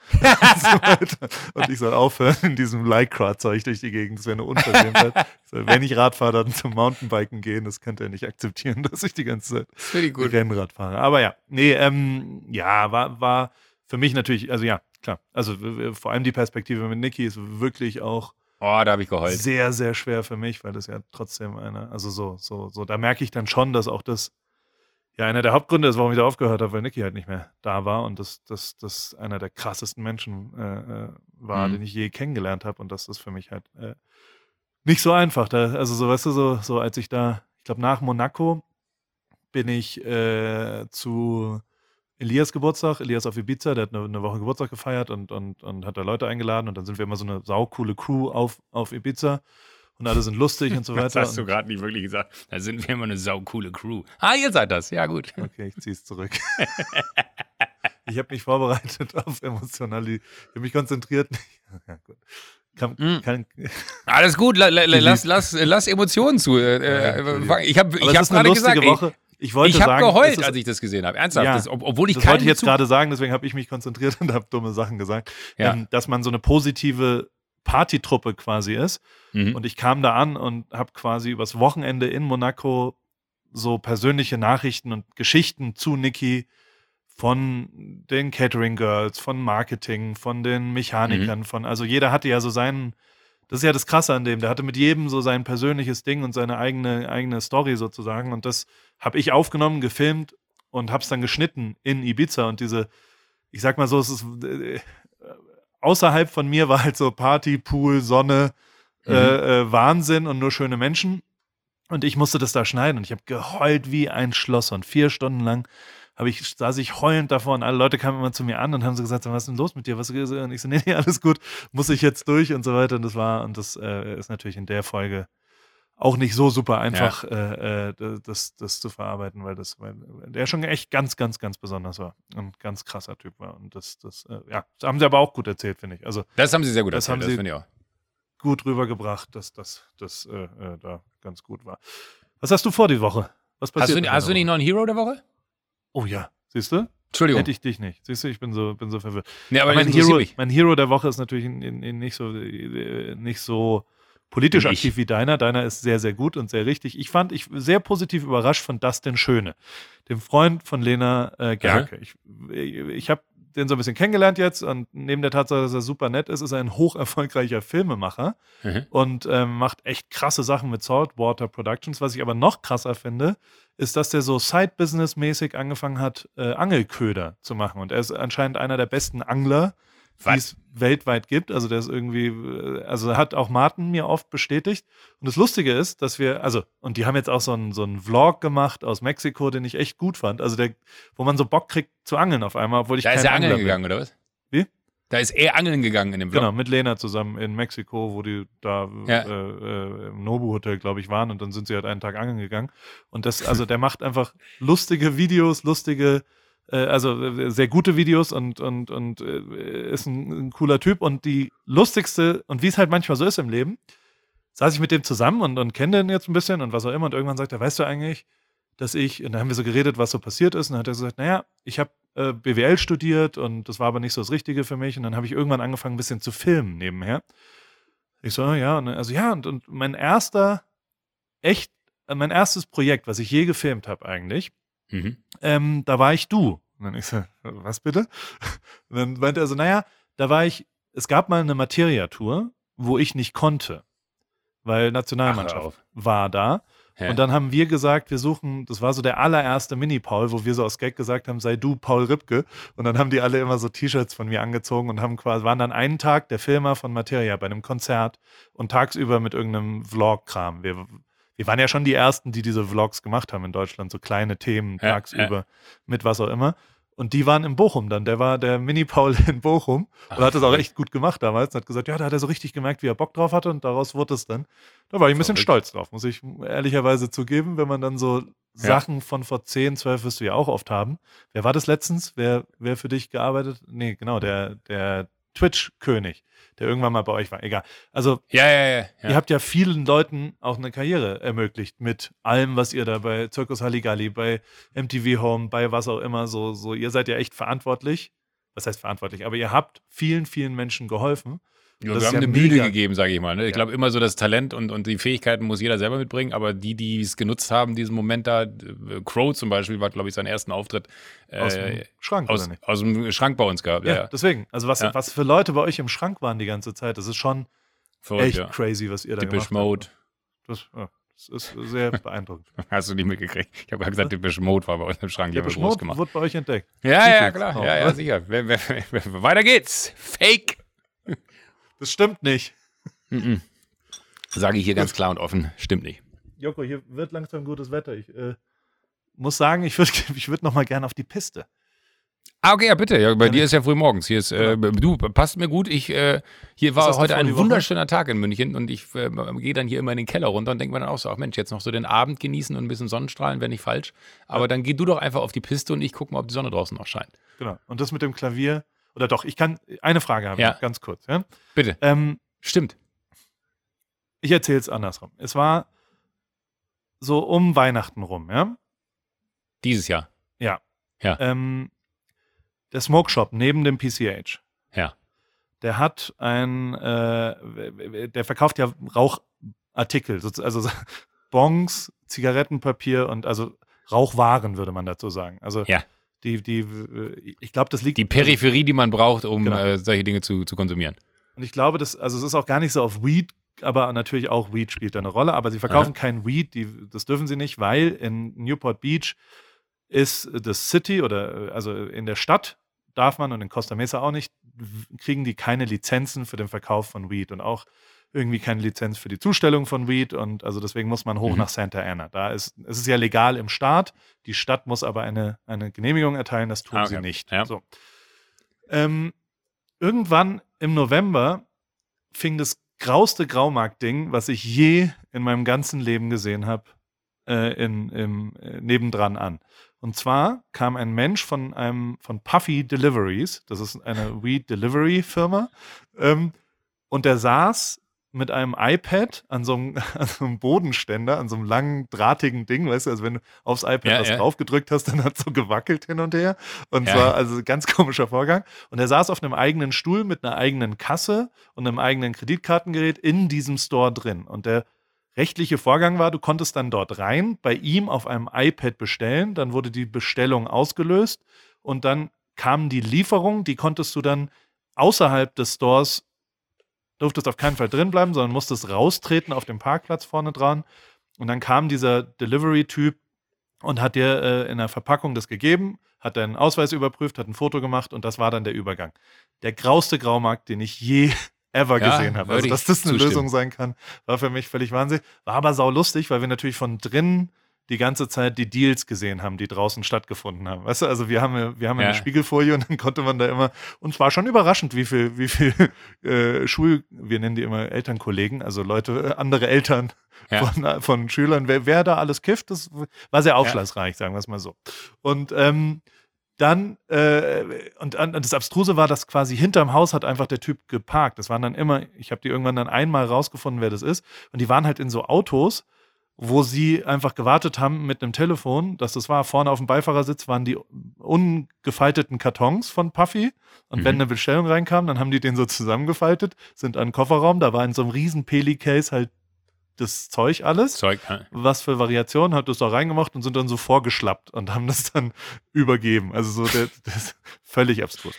Und ich soll aufhören in diesem Lycra-Zeug durch die Gegend. Das wäre eine Unverschämtheit. Ich soll, wenn ich Rad fahre, dann zum Mountainbiken gehen. Das könnte er nicht akzeptieren, dass ich die ganze Zeit gut. Rennrad fahre. Aber ja, nee, ähm, ja, war, war für mich natürlich, also ja, klar. Also vor allem die Perspektive mit Niki ist wirklich auch Oh, da habe ich geheult. Sehr, sehr schwer für mich, weil das ja trotzdem eine, also so, so, so, da merke ich dann schon, dass auch das ja einer der Hauptgründe ist, warum ich da aufgehört habe, weil Niki halt nicht mehr da war und das, das, das einer der krassesten Menschen äh, war, mhm. den ich je kennengelernt habe und das ist für mich halt äh, nicht so einfach. Da, also so, weißt du, so, so als ich da, ich glaube nach Monaco bin ich äh, zu Elias Geburtstag, Elias auf Ibiza, der hat eine, eine Woche Geburtstag gefeiert und, und, und hat da Leute eingeladen und dann sind wir immer so eine saucoole Crew auf, auf Ibiza und alle sind lustig und so weiter. Das hast du gerade nicht wirklich gesagt. Da sind wir immer eine saucoole Crew. Ah, ihr seid das, ja gut. Okay, ich zieh's zurück. Ich habe mich vorbereitet auf emotionali. Ich habe mich konzentriert. Ja, gut. Kann, Mm. kann, Alles gut, la, la, lass, lass, lass Emotionen zu. Äh, äh, ich habe aber ich es hab ist eine gerade lustige gesagt, Woche. Ich wollte ich habe sagen, es geheult, ist- als ich das gesehen habe. Ernsthaft, Ja, das, ob, obwohl ich das wollte keinen ich jetzt Bezug- gerade sagen, deswegen habe ich mich konzentriert und habe dumme Sachen gesagt, Ja. ähm, dass man so eine positive Partytruppe quasi ist. Mhm. Und ich kam da an und habe quasi übers Wochenende in Monaco so persönliche Nachrichten und Geschichten zu Niki von den Catering Girls, von Marketing, von den Mechanikern, Mhm. von, also jeder hatte ja so seinen, das ist ja das Krasse an dem, der hatte mit jedem so sein persönliches Ding und seine eigene, eigene Story sozusagen. Und das habe ich aufgenommen, gefilmt und habe es dann geschnitten in Ibiza. Und diese, ich sag mal so, es ist äh, außerhalb von mir war halt so Party, Pool, Sonne, Mhm. äh, äh, Wahnsinn und nur schöne Menschen. Und ich musste das da schneiden und ich habe geheult wie ein Schloss. Und vier Stunden lang habe ich, saß ich heulend davor und alle Leute kamen immer zu mir an und haben so gesagt, was ist denn los mit dir? Was ist, und ich so, nee, nee, alles gut, muss ich jetzt durch und so weiter. Und das war, und das äh, ist natürlich in der Folge auch nicht so super einfach, äh, äh, das, das zu verarbeiten, weil das, weil der schon echt ganz, ganz, ganz besonders war. Ein ganz krasser Typ war. Und das, das, äh, ja, das haben sie aber auch gut erzählt, finde ich. Also Das haben sie sehr gut Das erzählt, haben das sie- finde ich auch. gut rübergebracht, dass das, das äh, äh, da ganz gut war. Was hast du vor die Woche? Was passiert? Hast in du, hast deiner du nicht Woche? noch einen Hero der Woche? Oh ja, siehst du? Entschuldigung. Hätte ich dich nicht. Siehst du, ich bin so, bin so verwirrt. Nee, aber Aber mein, das interessiert Hero, mich. mein Hero der Woche ist natürlich in, in, in nicht, so, äh, nicht so politisch Ich. aktiv wie deiner. Deiner ist sehr, sehr gut und sehr richtig. Ich fand, ich sehr positiv überrascht von Dustin Schöne, dem Freund von Lena äh, Gerke. Ich, ich habe den so ein bisschen kennengelernt jetzt und neben der Tatsache, dass er super nett ist, ist er ein hoch erfolgreicher Filmemacher Mhm. und ähm, macht echt krasse Sachen mit Saltwater Productions. Was ich aber noch krasser finde, ist, dass der so Side-Business-mäßig angefangen hat, äh, Angelköder zu machen. Und er ist anscheinend einer der besten Angler, die Was? es weltweit gibt. Also der ist irgendwie, äh, also hat auch Martin mir oft bestätigt. Und das Lustige ist, dass wir, also, und die haben jetzt auch so einen, so einen Vlog gemacht aus Mexiko, den ich echt gut fand. Also der, wo man so Bock kriegt zu angeln auf einmal, obwohl ich Da kein ist er Angler angeln bin. gegangen, oder was? Wie? Da ist er angeln gegangen in dem Vlog. Genau, mit Lena zusammen in Mexiko, wo die da Ja. äh, äh, im Nobu-Hotel, glaube ich, waren und dann sind sie halt einen Tag angeln gegangen. Und das, also der macht einfach lustige Videos, lustige, äh, also äh, sehr gute Videos und, und, und äh, ist ein, ein cooler Typ. Und die lustigste, und wie es halt manchmal so ist im Leben, saß ich mit dem zusammen und, und kenne den jetzt ein bisschen und was auch immer. Und irgendwann sagt er, weißt du eigentlich, dass ich, und dann haben wir so geredet, was so passiert ist. Und dann hat er gesagt, naja, ich habe äh, B W L studiert und das war aber nicht so das Richtige für mich. Und dann habe ich irgendwann angefangen, ein bisschen zu filmen nebenher. Ich so, ja, und, also ja, und, und mein erster, echt, äh, mein erstes Projekt, was ich je gefilmt habe eigentlich, Mhm. ähm, da war ich du. Und dann ich so, was bitte? Und dann meinte er so, naja, da war ich, es gab mal eine Materia-Tour, wo ich nicht konnte, weil Ach, Nationalmannschaft hör auf. war da. Hä? Und dann haben wir gesagt, wir suchen, das war so der allererste Mini-Paul, wo wir so aus Gag gesagt haben, sei du Paul Ripke. Und dann haben die alle immer so T-Shirts von mir angezogen und haben quasi, waren dann einen Tag der Filmer von Materia bei einem Konzert und tagsüber mit irgendeinem Vlog-Kram. Wir, wir waren ja schon die Ersten, die diese Vlogs gemacht haben in Deutschland, so kleine Themen Ja, tagsüber mit was auch immer. Und die waren in Bochum dann. Der war der Mini-Paul in Bochum und hat das auch echt gut gemacht damals. Und hat gesagt, ja, da hat er so richtig gemerkt, wie er Bock drauf hatte und daraus wurde es dann. Da war ich ein bisschen Verrückt. stolz drauf, muss ich ehrlicherweise zugeben, wenn man dann so Sachen von vor zehn, zwölf wirst du ja auch oft haben. Wer war das letztens? Wer, wer für dich gearbeitet? Nee, genau, der, der Twitch-König, der irgendwann mal bei euch war. Egal. Also Ja, ja, ja. ja. ihr habt ja vielen Leuten auch eine Karriere ermöglicht mit allem, was ihr da bei Circus Halligalli, bei M T V Home, bei was auch immer so, so. Ihr seid ja echt verantwortlich. Was heißt verantwortlich? Aber ihr habt vielen, vielen Menschen geholfen. Ja, Das wir ist haben ja eine Bühne mega. gegeben, sage ich mal. Ne? Ich Ja. glaube immer so, das Talent und, und die Fähigkeiten muss jeder selber mitbringen, aber die, die es genutzt haben, diesen Moment da, äh, Crow zum Beispiel war, glaube ich, sein ersten Auftritt äh, Aus dem Schrank, aus, oder nicht? aus dem Schrank bei uns gehabt. Ja, Ja, ja. deswegen. Also was, Ja. was für Leute bei euch im Schrank waren die ganze Zeit, das ist schon Verrückt, echt ja. crazy, was ihr da Depeche gemacht Mode. habt. Das, ja, das ist sehr beeindruckend. Hast du nicht mitgekriegt. Ich habe gerade gesagt, Depeche Mode war bei uns im Schrank. Die haben wir Depeche groß Mode gemacht. wurde bei euch entdeckt. Ja, ja, Beatles klar. auch, Ja, ja, oder? sicher. Wer, wer, wer, weiter geht's. Fake. Das stimmt nicht. Mhm. Sage ich hier ganz klar und offen. Stimmt nicht. Joko, hier wird langsam gutes Wetter. Ich äh, muss sagen, ich würde ich würd noch mal gerne auf die Piste. Ah, okay, ja, bitte. Ja, bei Kann dir ich- ist ja früh morgens. Hier ist, äh, du, passt mir gut. Ich, äh, hier Was war hast du heute vor ein die Woche? wunderschöner Tag in München und ich äh, gehe dann hier immer in den Keller runter und denke mir dann auch so, ach Mensch, jetzt noch so den Abend genießen und ein bisschen Sonnenstrahlen, wäre nicht falsch. Aber dann geh du doch einfach auf die Piste und ich gucke mal, ob die Sonne draußen noch scheint. Genau. Und das mit dem Klavier, oder doch, ich kann, eine Frage habe Ja. ich noch, ganz kurz. Ja? Bitte. Ähm, Stimmt. Ich erzähle es andersrum. Es war so um Weihnachten rum, ja? Dieses Jahr. Ja. Ja. Ähm, der Smoke Shop neben dem P C H, Ja. der hat ein, äh, der verkauft ja Rauchartikel, also Bongs, Zigarettenpapier und also Rauchwaren, würde man dazu sagen. Also Ja. die, die, ich glaube, das liegt... Die Peripherie, die man braucht, um Genau. äh, solche Dinge zu, zu konsumieren. Und ich glaube, das, also es ist auch gar nicht so auf Weed, aber natürlich auch Weed spielt da eine Rolle, aber sie verkaufen Aha. kein Weed, die, das dürfen sie nicht, weil in Newport Beach ist das City oder also in der Stadt darf man und in Costa Mesa auch nicht, kriegen die keine Lizenzen für den Verkauf von Weed und auch irgendwie keine Lizenz für die Zustellung von Weed und also deswegen muss man hoch Mhm. nach Santa Ana. Da ist, es ist ja legal im Staat, die Stadt muss aber eine, eine Genehmigung erteilen, das tun Ah, okay. sie nicht. Ja. So. Ähm, irgendwann im November fing das grauste Graumarkt-Ding, was ich je in meinem ganzen Leben gesehen habe, äh, in, im, äh, nebendran an. Und zwar kam ein Mensch von einem von Puffy Deliveries, das ist eine Weed-Delivery-Firma, ähm, und der saß mit einem iPad an so einem, an so einem Bodenständer, an so einem langen, drahtigen Ding, weißt du, also wenn du aufs iPad Ja, was ja. draufgedrückt hast, dann hat es so gewackelt hin und her. Und Ja. zwar, also ein ganz komischer Vorgang. Und er saß auf einem eigenen Stuhl mit einer eigenen Kasse und einem eigenen Kreditkartengerät in diesem Store drin. Und der rechtliche Vorgang war, du konntest dann dort rein, bei ihm auf einem iPad bestellen, dann wurde die Bestellung ausgelöst und dann kam die Lieferung, die konntest du dann außerhalb des Stores, durftest auf keinen Fall drin bleiben, sondern musstest raustreten auf dem Parkplatz vorne dran und dann kam dieser Delivery-Typ und hat dir äh, in der Verpackung das gegeben, hat deinen Ausweis überprüft, hat ein Foto gemacht und das war dann der Übergang. Der grauste Graumarkt, den ich je ever Ja, gesehen habe. würde Also, ich dass das eine zustimmen. Lösung sein kann, war für mich völlig Wahnsinn. War aber saulustig, weil wir natürlich von drinnen die ganze Zeit die Deals gesehen haben, die draußen stattgefunden haben. Weißt du, also wir haben, ja- wir haben ja eine Ja. Spiegelfolie und dann konnte man da immer, und es war schon überraschend, wie viel, wie viel äh, Schul, wir nennen die immer Elternkollegen, also Leute, äh, andere Eltern Ja. von, von Schülern, wer, wer da alles kifft, das war sehr aufschlussreich, sagen wir es mal so. Und ähm, dann, äh, und, und das Abstruse war, dass quasi hinterm Haus hat einfach der Typ geparkt. Das waren dann immer, ich habe die irgendwann dann einmal rausgefunden, wer das ist. Und die waren halt in so Autos, wo sie einfach gewartet haben mit einem Telefon, dass das war. Vorne auf dem Beifahrersitz waren die ungefalteten Kartons von Puffy. Und Mhm. wenn eine Bestellung reinkam, dann haben die den so zusammengefaltet, sind an den Kofferraum, da war in so einem riesen Peli-Case halt das Zeug alles. Zeug. Ja. Was für Variationen, hat das da reingemacht und sind dann so vorgeschlappt und haben das dann übergeben. Also so, der, das ist völlig abstrus.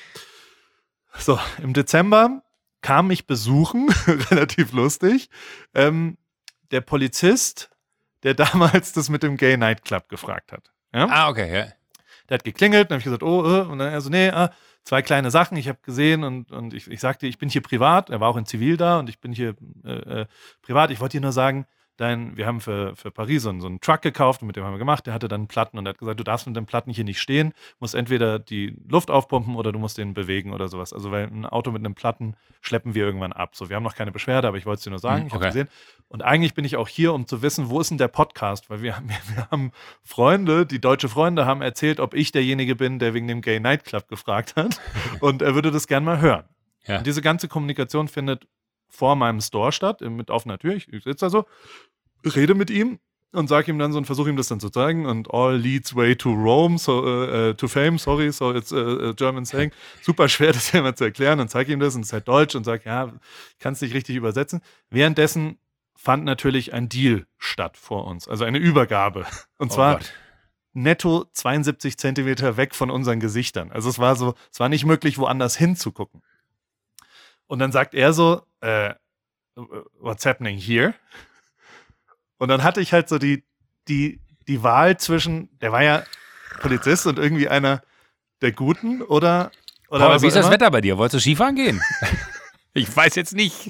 So, im Dezember kam mich besuchen, relativ lustig, ähm, der Polizist, der damals das mit dem Gay Nightclub gefragt hat. Ja? Ah, okay, ja. Der hat geklingelt, dann habe ich gesagt, oh, äh, und dann er so, nee, ah, zwei kleine Sachen, ich habe gesehen und, und ich, ich sagte, ich bin hier privat, er war auch in Zivil da und ich bin hier äh, äh, privat, ich wollte dir nur sagen, dein, wir haben für, für Paris so einen, so einen Truck gekauft und mit dem haben wir gemacht, der hatte dann Platten und er hat gesagt, du darfst mit den Platten hier nicht stehen, musst entweder die Luft aufpumpen oder du musst den bewegen oder sowas, also weil ein Auto mit einem Platten schleppen wir irgendwann ab, so, wir haben noch keine Beschwerde, aber ich wollte es dir nur sagen, Hm, ich habe okay. gesehen und eigentlich bin ich auch hier, um zu wissen, wo ist denn der Podcast, weil wir, haben- wir, wir haben Freunde, die deutsche Freunde haben erzählt, ob ich derjenige bin, der wegen dem Gay Nightclub gefragt hat und er würde das gern mal hören. Ja. Und diese ganze Kommunikation findet vor meinem Store statt, mit offener Tür. Ich, ich sitze da so, rede mit ihm und sage ihm dann so und versuche ihm das dann zu zeigen und all leads way to Rome, so, äh, äh, to fame, sorry, so it's a, a German saying. Super schwer, das ja immer zu erklären und zeige ihm das und es ist halt Deutsch und sage, ja, ich kann es nicht richtig übersetzen. Währenddessen fand natürlich ein Deal statt vor uns, also eine Übergabe. Und Oh zwar Gott. netto zweiundsiebzig Zentimeter weg von unseren Gesichtern. Also es war so, es war nicht möglich, woanders hinzugucken. Und dann sagt er so, äh, what's happening here? Und dann hatte ich halt so die, die, die Wahl zwischen, der war ja Polizist und irgendwie einer der Guten oder, oder Paul, was wie auch ist das immer. Wetter bei dir? Wolltest du Skifahren gehen? Ich weiß jetzt nicht.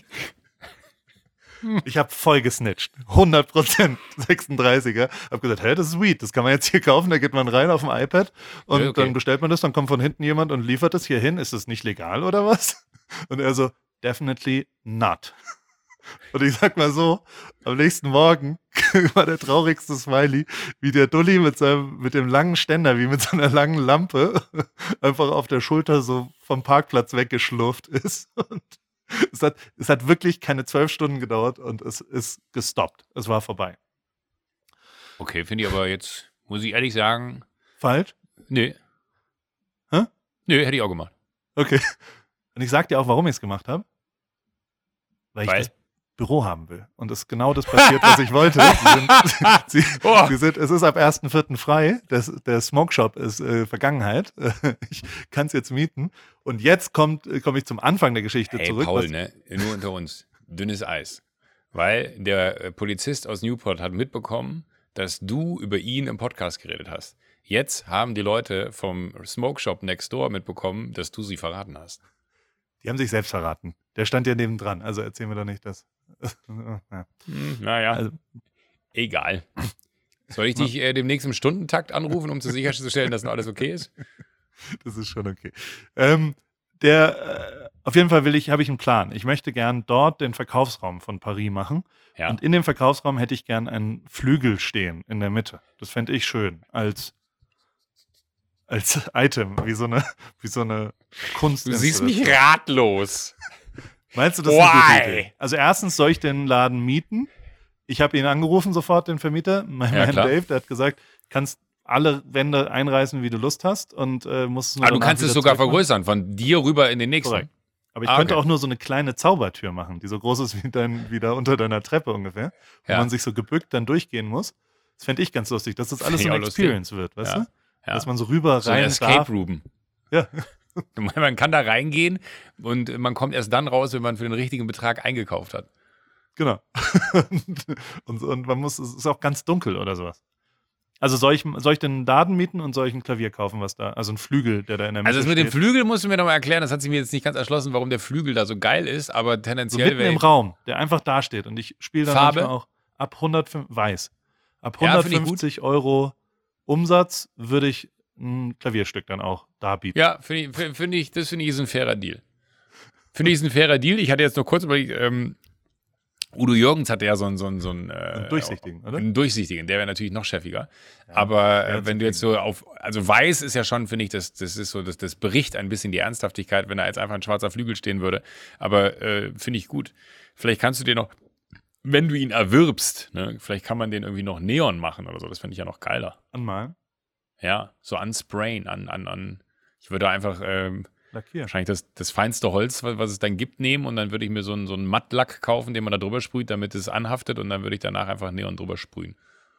Ich habe voll gesnitcht. hundert Prozent sechsunddreißiger. Hab gesagt, hey, das ist Weed, das kann man jetzt hier kaufen. Da geht man rein auf dem iPad und Ja, okay. dann bestellt man das, dann kommt von hinten jemand und liefert das hier hin. Ist das nicht legal oder was? Und er so, definitely not. Und ich sag mal so, am nächsten Morgen war der traurigste Smiley, wie der Dulli mit seinem, mit dem langen Ständer, wie mit so einer langen Lampe, einfach auf der Schulter so vom Parkplatz weggeschlurft ist. Und es, hat, es hat wirklich keine zwölf Stunden gedauert und es ist gestoppt. Es war vorbei. Okay, finde ich aber jetzt, muss ich ehrlich sagen, Falsch? nee. Hä? Nö, hätte ich auch gemacht. Okay. Und ich sag dir auch, warum ich es gemacht habe. Weil, Weil? ich das Büro haben will. Und es ist genau das passiert, was ich wollte. Sie sind, sie, Oh. sie sind, es ist ab ersten vierten frei. Das, der Smoke Shop ist äh, Vergangenheit. Ich kann es jetzt mieten. Und jetzt kommt äh, komme ich zum Anfang der Geschichte Hey, zurück. Paul, was- ne? Nur unter uns. Dünnes Eis. Weil der äh, Polizist aus Newport hat mitbekommen, dass du über ihn im Podcast geredet hast. Jetzt haben die Leute vom Smoke Shop Next Door mitbekommen, dass du sie verraten hast. Die haben sich selbst verraten. Der stand ja nebendran. Also erzähl mir doch nicht das. Ja. Hm, naja, Also, egal. Soll ich dich äh, demnächst im Stundentakt anrufen, um zu sicherzustellen, dass noch alles okay ist? das ist schon okay. Ähm, der, äh, auf jeden Fall will ich, habe ich einen Plan. Ich möchte gern dort den Verkaufsraum von Paris machen. Ja. Und in dem Verkaufsraum hätte ich gern einen Flügel stehen in der Mitte. Das fände ich schön. Als, als Item, wie so eine, wie so eine Kunst. Du siehst mich ratlos. Meinst du, das ist eine Why? gute Idee? Also erstens soll ich den Laden mieten. Ich habe ihn angerufen sofort, den Vermieter, mein Ja, Mann klar. Dave, der hat gesagt, kannst alle Wände einreißen, wie du Lust hast und äh, musst es nur Aber du danach kannst es wieder sogar zurückmachen. vergrößern, von dir rüber in den nächsten. Korrekt. Aber ich Ah, könnte okay. auch nur so eine kleine Zaubertür machen, die so groß ist wie, dein, wie da unter deiner Treppe ungefähr, wo Ja. man sich so gebückt dann durchgehen muss. Das fände ich ganz lustig, dass das alles so Fänd ich eine auch lustig. Experience wird, weißt Ja. du? Ja. Dass man so rüber So ein rein Escape darf. Room. Ja. Man kann da reingehen und man kommt erst dann raus, wenn man für den richtigen Betrag eingekauft hat. Genau. und, und man muss, es ist auch ganz dunkel oder sowas. Also soll ich, soll ich den Laden mieten und soll ich ein Klavier kaufen, was da, also ein Flügel, der da in der Mitte Also das mit dem steht. Flügel musst du mir noch mal erklären, das hat sich mir jetzt nicht ganz erschlossen, warum der Flügel da so geil ist, aber So tendenziell mitten wäre im ich- Raum, der einfach da steht und ich spiele dann Farbe? manchmal auch ab hundertfünf, weiß. Ab Ja, find ich hundertfünfzig Euro Umsatz würde ich ein Klavierstück dann auch da bieten. Ja, finde ich, find- find ich, das finde ich ist ein fairer Deal. Finde ich ist ein fairer Deal. Ich hatte jetzt noch kurz überlegt, ähm, Udo Jürgens hatte ja so einen, so einen, so einen, äh, Einen durchsichtigen, oder? Einen durchsichtigen, der wäre natürlich noch cheffiger. Aber der äh, hat's wenn du jetzt so auf, also weiß ist ja schon, finde ich, das, das ist so, das, das bricht ein bisschen die Ernsthaftigkeit, wenn da jetzt einfach ein schwarzer Flügel stehen würde. Aber äh, finde ich gut. Vielleicht kannst du dir noch, wenn du ihn erwirbst, ne, vielleicht kann man den irgendwie noch Neon machen oder so. Das finde ich ja noch geiler. Anmalen, Ja, so ansprayen, an, an, an. Ich würde einfach ähm, lackieren. wahrscheinlich das, das feinste Holz, was, was es dann gibt, nehmen und dann würde ich mir so einen, so einen Mattlack kaufen, den man da drüber sprüht, damit es anhaftet und dann würde ich danach einfach Neon drüber sprühen.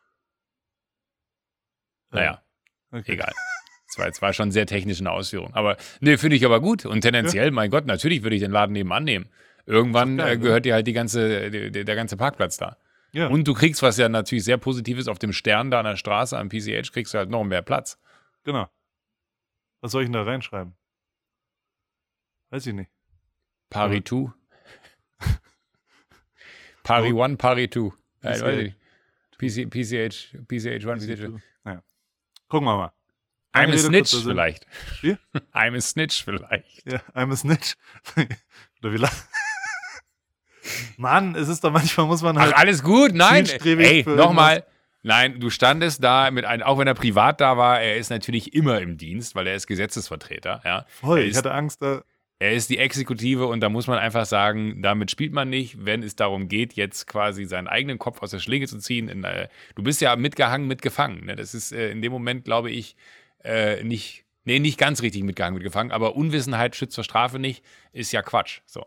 Naja, Okay. egal. Das war jetzt war schon sehr technisch eine Ausführung. Aber nee, finde ich aber gut. Und tendenziell, mein Gott, natürlich würde ich den Laden nebenan nehmen. Irgendwann Ist doch geil, äh, gehört dir halt die ganze, die, die, der ganze Parkplatz da. Ja, Und du kriegst, was ja natürlich sehr positiv ist, auf dem Stern da an der Straße am P C H kriegst du halt noch mehr Platz. genau. Was soll ich denn da reinschreiben? Weiß ich nicht. Pari Ja. zwei. Pari Oh. eins, Pari zwei. Nein, P C H. weiß ich nicht. P C, P C H, P C H eins, P C H zwei. Naja. Gucken wir mal. I'm Lange a Rede, Snitch kurzer Sinn. vielleicht. Wie? I'm a Snitch vielleicht. Ja, I'm a Snitch. Oder wie la- Mann, es ist doch manchmal, muss man Ach, halt. alles gut, nein. zielstrebig Ey, für nochmal. Nein, du standest da mit einem, auch wenn er privat da war, er ist natürlich immer im Dienst, weil er ist Gesetzesvertreter. Ja. Voll, er ich ist, hatte Angst, da. Er ist die Exekutive und da muss man einfach sagen, damit spielt man nicht, wenn es darum geht, jetzt quasi seinen eigenen Kopf aus der Schlinge zu ziehen. In, äh, du bist ja mitgehangen, mitgefangen. Ne? Das ist äh, in dem Moment, glaube ich, äh, nicht, nee, nicht ganz richtig mitgehangen, mitgefangen, aber Unwissenheit schützt vor Strafe nicht, ist ja Quatsch. So.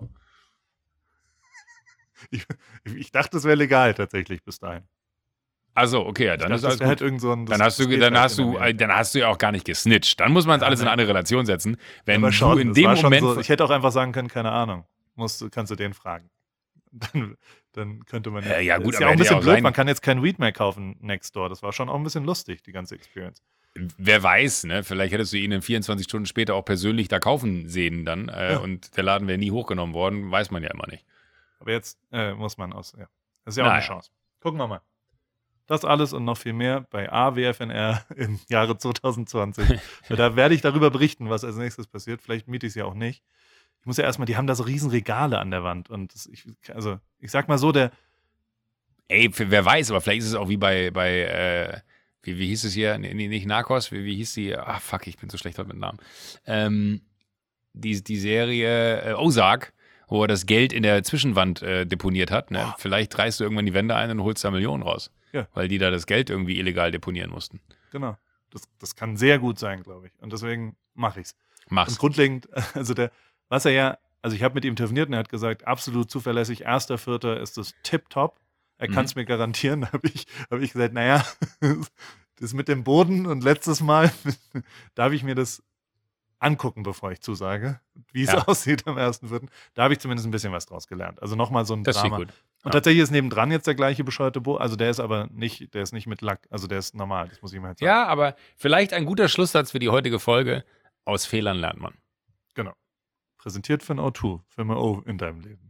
Ich, ich dachte, das wäre legal tatsächlich bis dahin. Also, okay, ja, dann ich ist dachte, alles das wäre halt gut. irgend so ein. Das, Dann hast du, das geht dann halt hast in du, Amerika. dann hast du ja auch gar nicht gesnitcht. Dann muss man es alles in nein. eine andere Relation setzen. Wenn Aber schon, du in das dem war schon Moment, So, ich hätte auch einfach sagen können, keine Ahnung. Musst, du- kannst du den fragen. Dann, dann könnte man. Äh, ja, gut, ist ja aber auch ein hätte ja bisschen auch blöd. sein- Man kann jetzt kein Weed mehr kaufen next door. Das war schon auch ein bisschen lustig, die ganze Experience. wer weiß, ne, vielleicht hättest du ihn in vierundzwanzig Stunden später auch persönlich da kaufen sehen dann äh, Ja. und der Laden wäre nie hochgenommen worden, weiß man ja immer nicht. Aber jetzt äh, muss man aus. Ja. Das ist ja auch Naja. eine Chance. Gucken wir mal. Das alles und noch viel mehr bei A W F N R im Jahre zwanzig zwanzig. Da werde ich darüber berichten, was als nächstes passiert. Vielleicht miete ich es ja auch nicht. Ich muss ja erstmal, die haben da so riesen Regale an der Wand. Und das, ich, also, ich sag mal so, der, Ey, für, wer weiß, aber vielleicht ist es auch wie bei, bei äh, wie, wie hieß es hier, nee, nee, nicht Narcos, wie, wie hieß die, ach fuck, ich bin so schlecht heute mit Namen. Ähm, die, die Serie äh, Ozark, wo er das Geld in der Zwischenwand äh, deponiert hat. Ne? Vielleicht reißt du irgendwann die Wände ein und holst da Millionen raus. Ja. Weil die da das Geld irgendwie illegal deponieren mussten. Genau. Das, das kann sehr gut sein, glaube ich. Und deswegen mache ich's. Mach's. Und grundlegend, also der, was er ja, also ich habe mit ihm telefoniert und er hat gesagt, absolut zuverlässig, erster Vierter ist das tipptopp. Er Mhm. kann es mir garantieren. Da habe ich, hab ich gesagt, naja, das mit dem Boden und letztes Mal darf ich mir das angucken, bevor ich zusage, wie es Ja. aussieht am ersten Vierten. Da habe ich zumindest ein bisschen was draus gelernt. Also nochmal so ein Das ist Drama. gut. Und Ja. tatsächlich ist nebendran jetzt der gleiche bescheuerte Bo, also der ist aber nicht, der ist nicht mit Lack, also der ist normal, das muss ich mal jetzt sagen. Ja, aber vielleicht ein guter Schlusssatz für die heutige Folge. Aus Fehlern lernt man. Genau. Präsentiert von O zwei, Firma O in deinem Leben.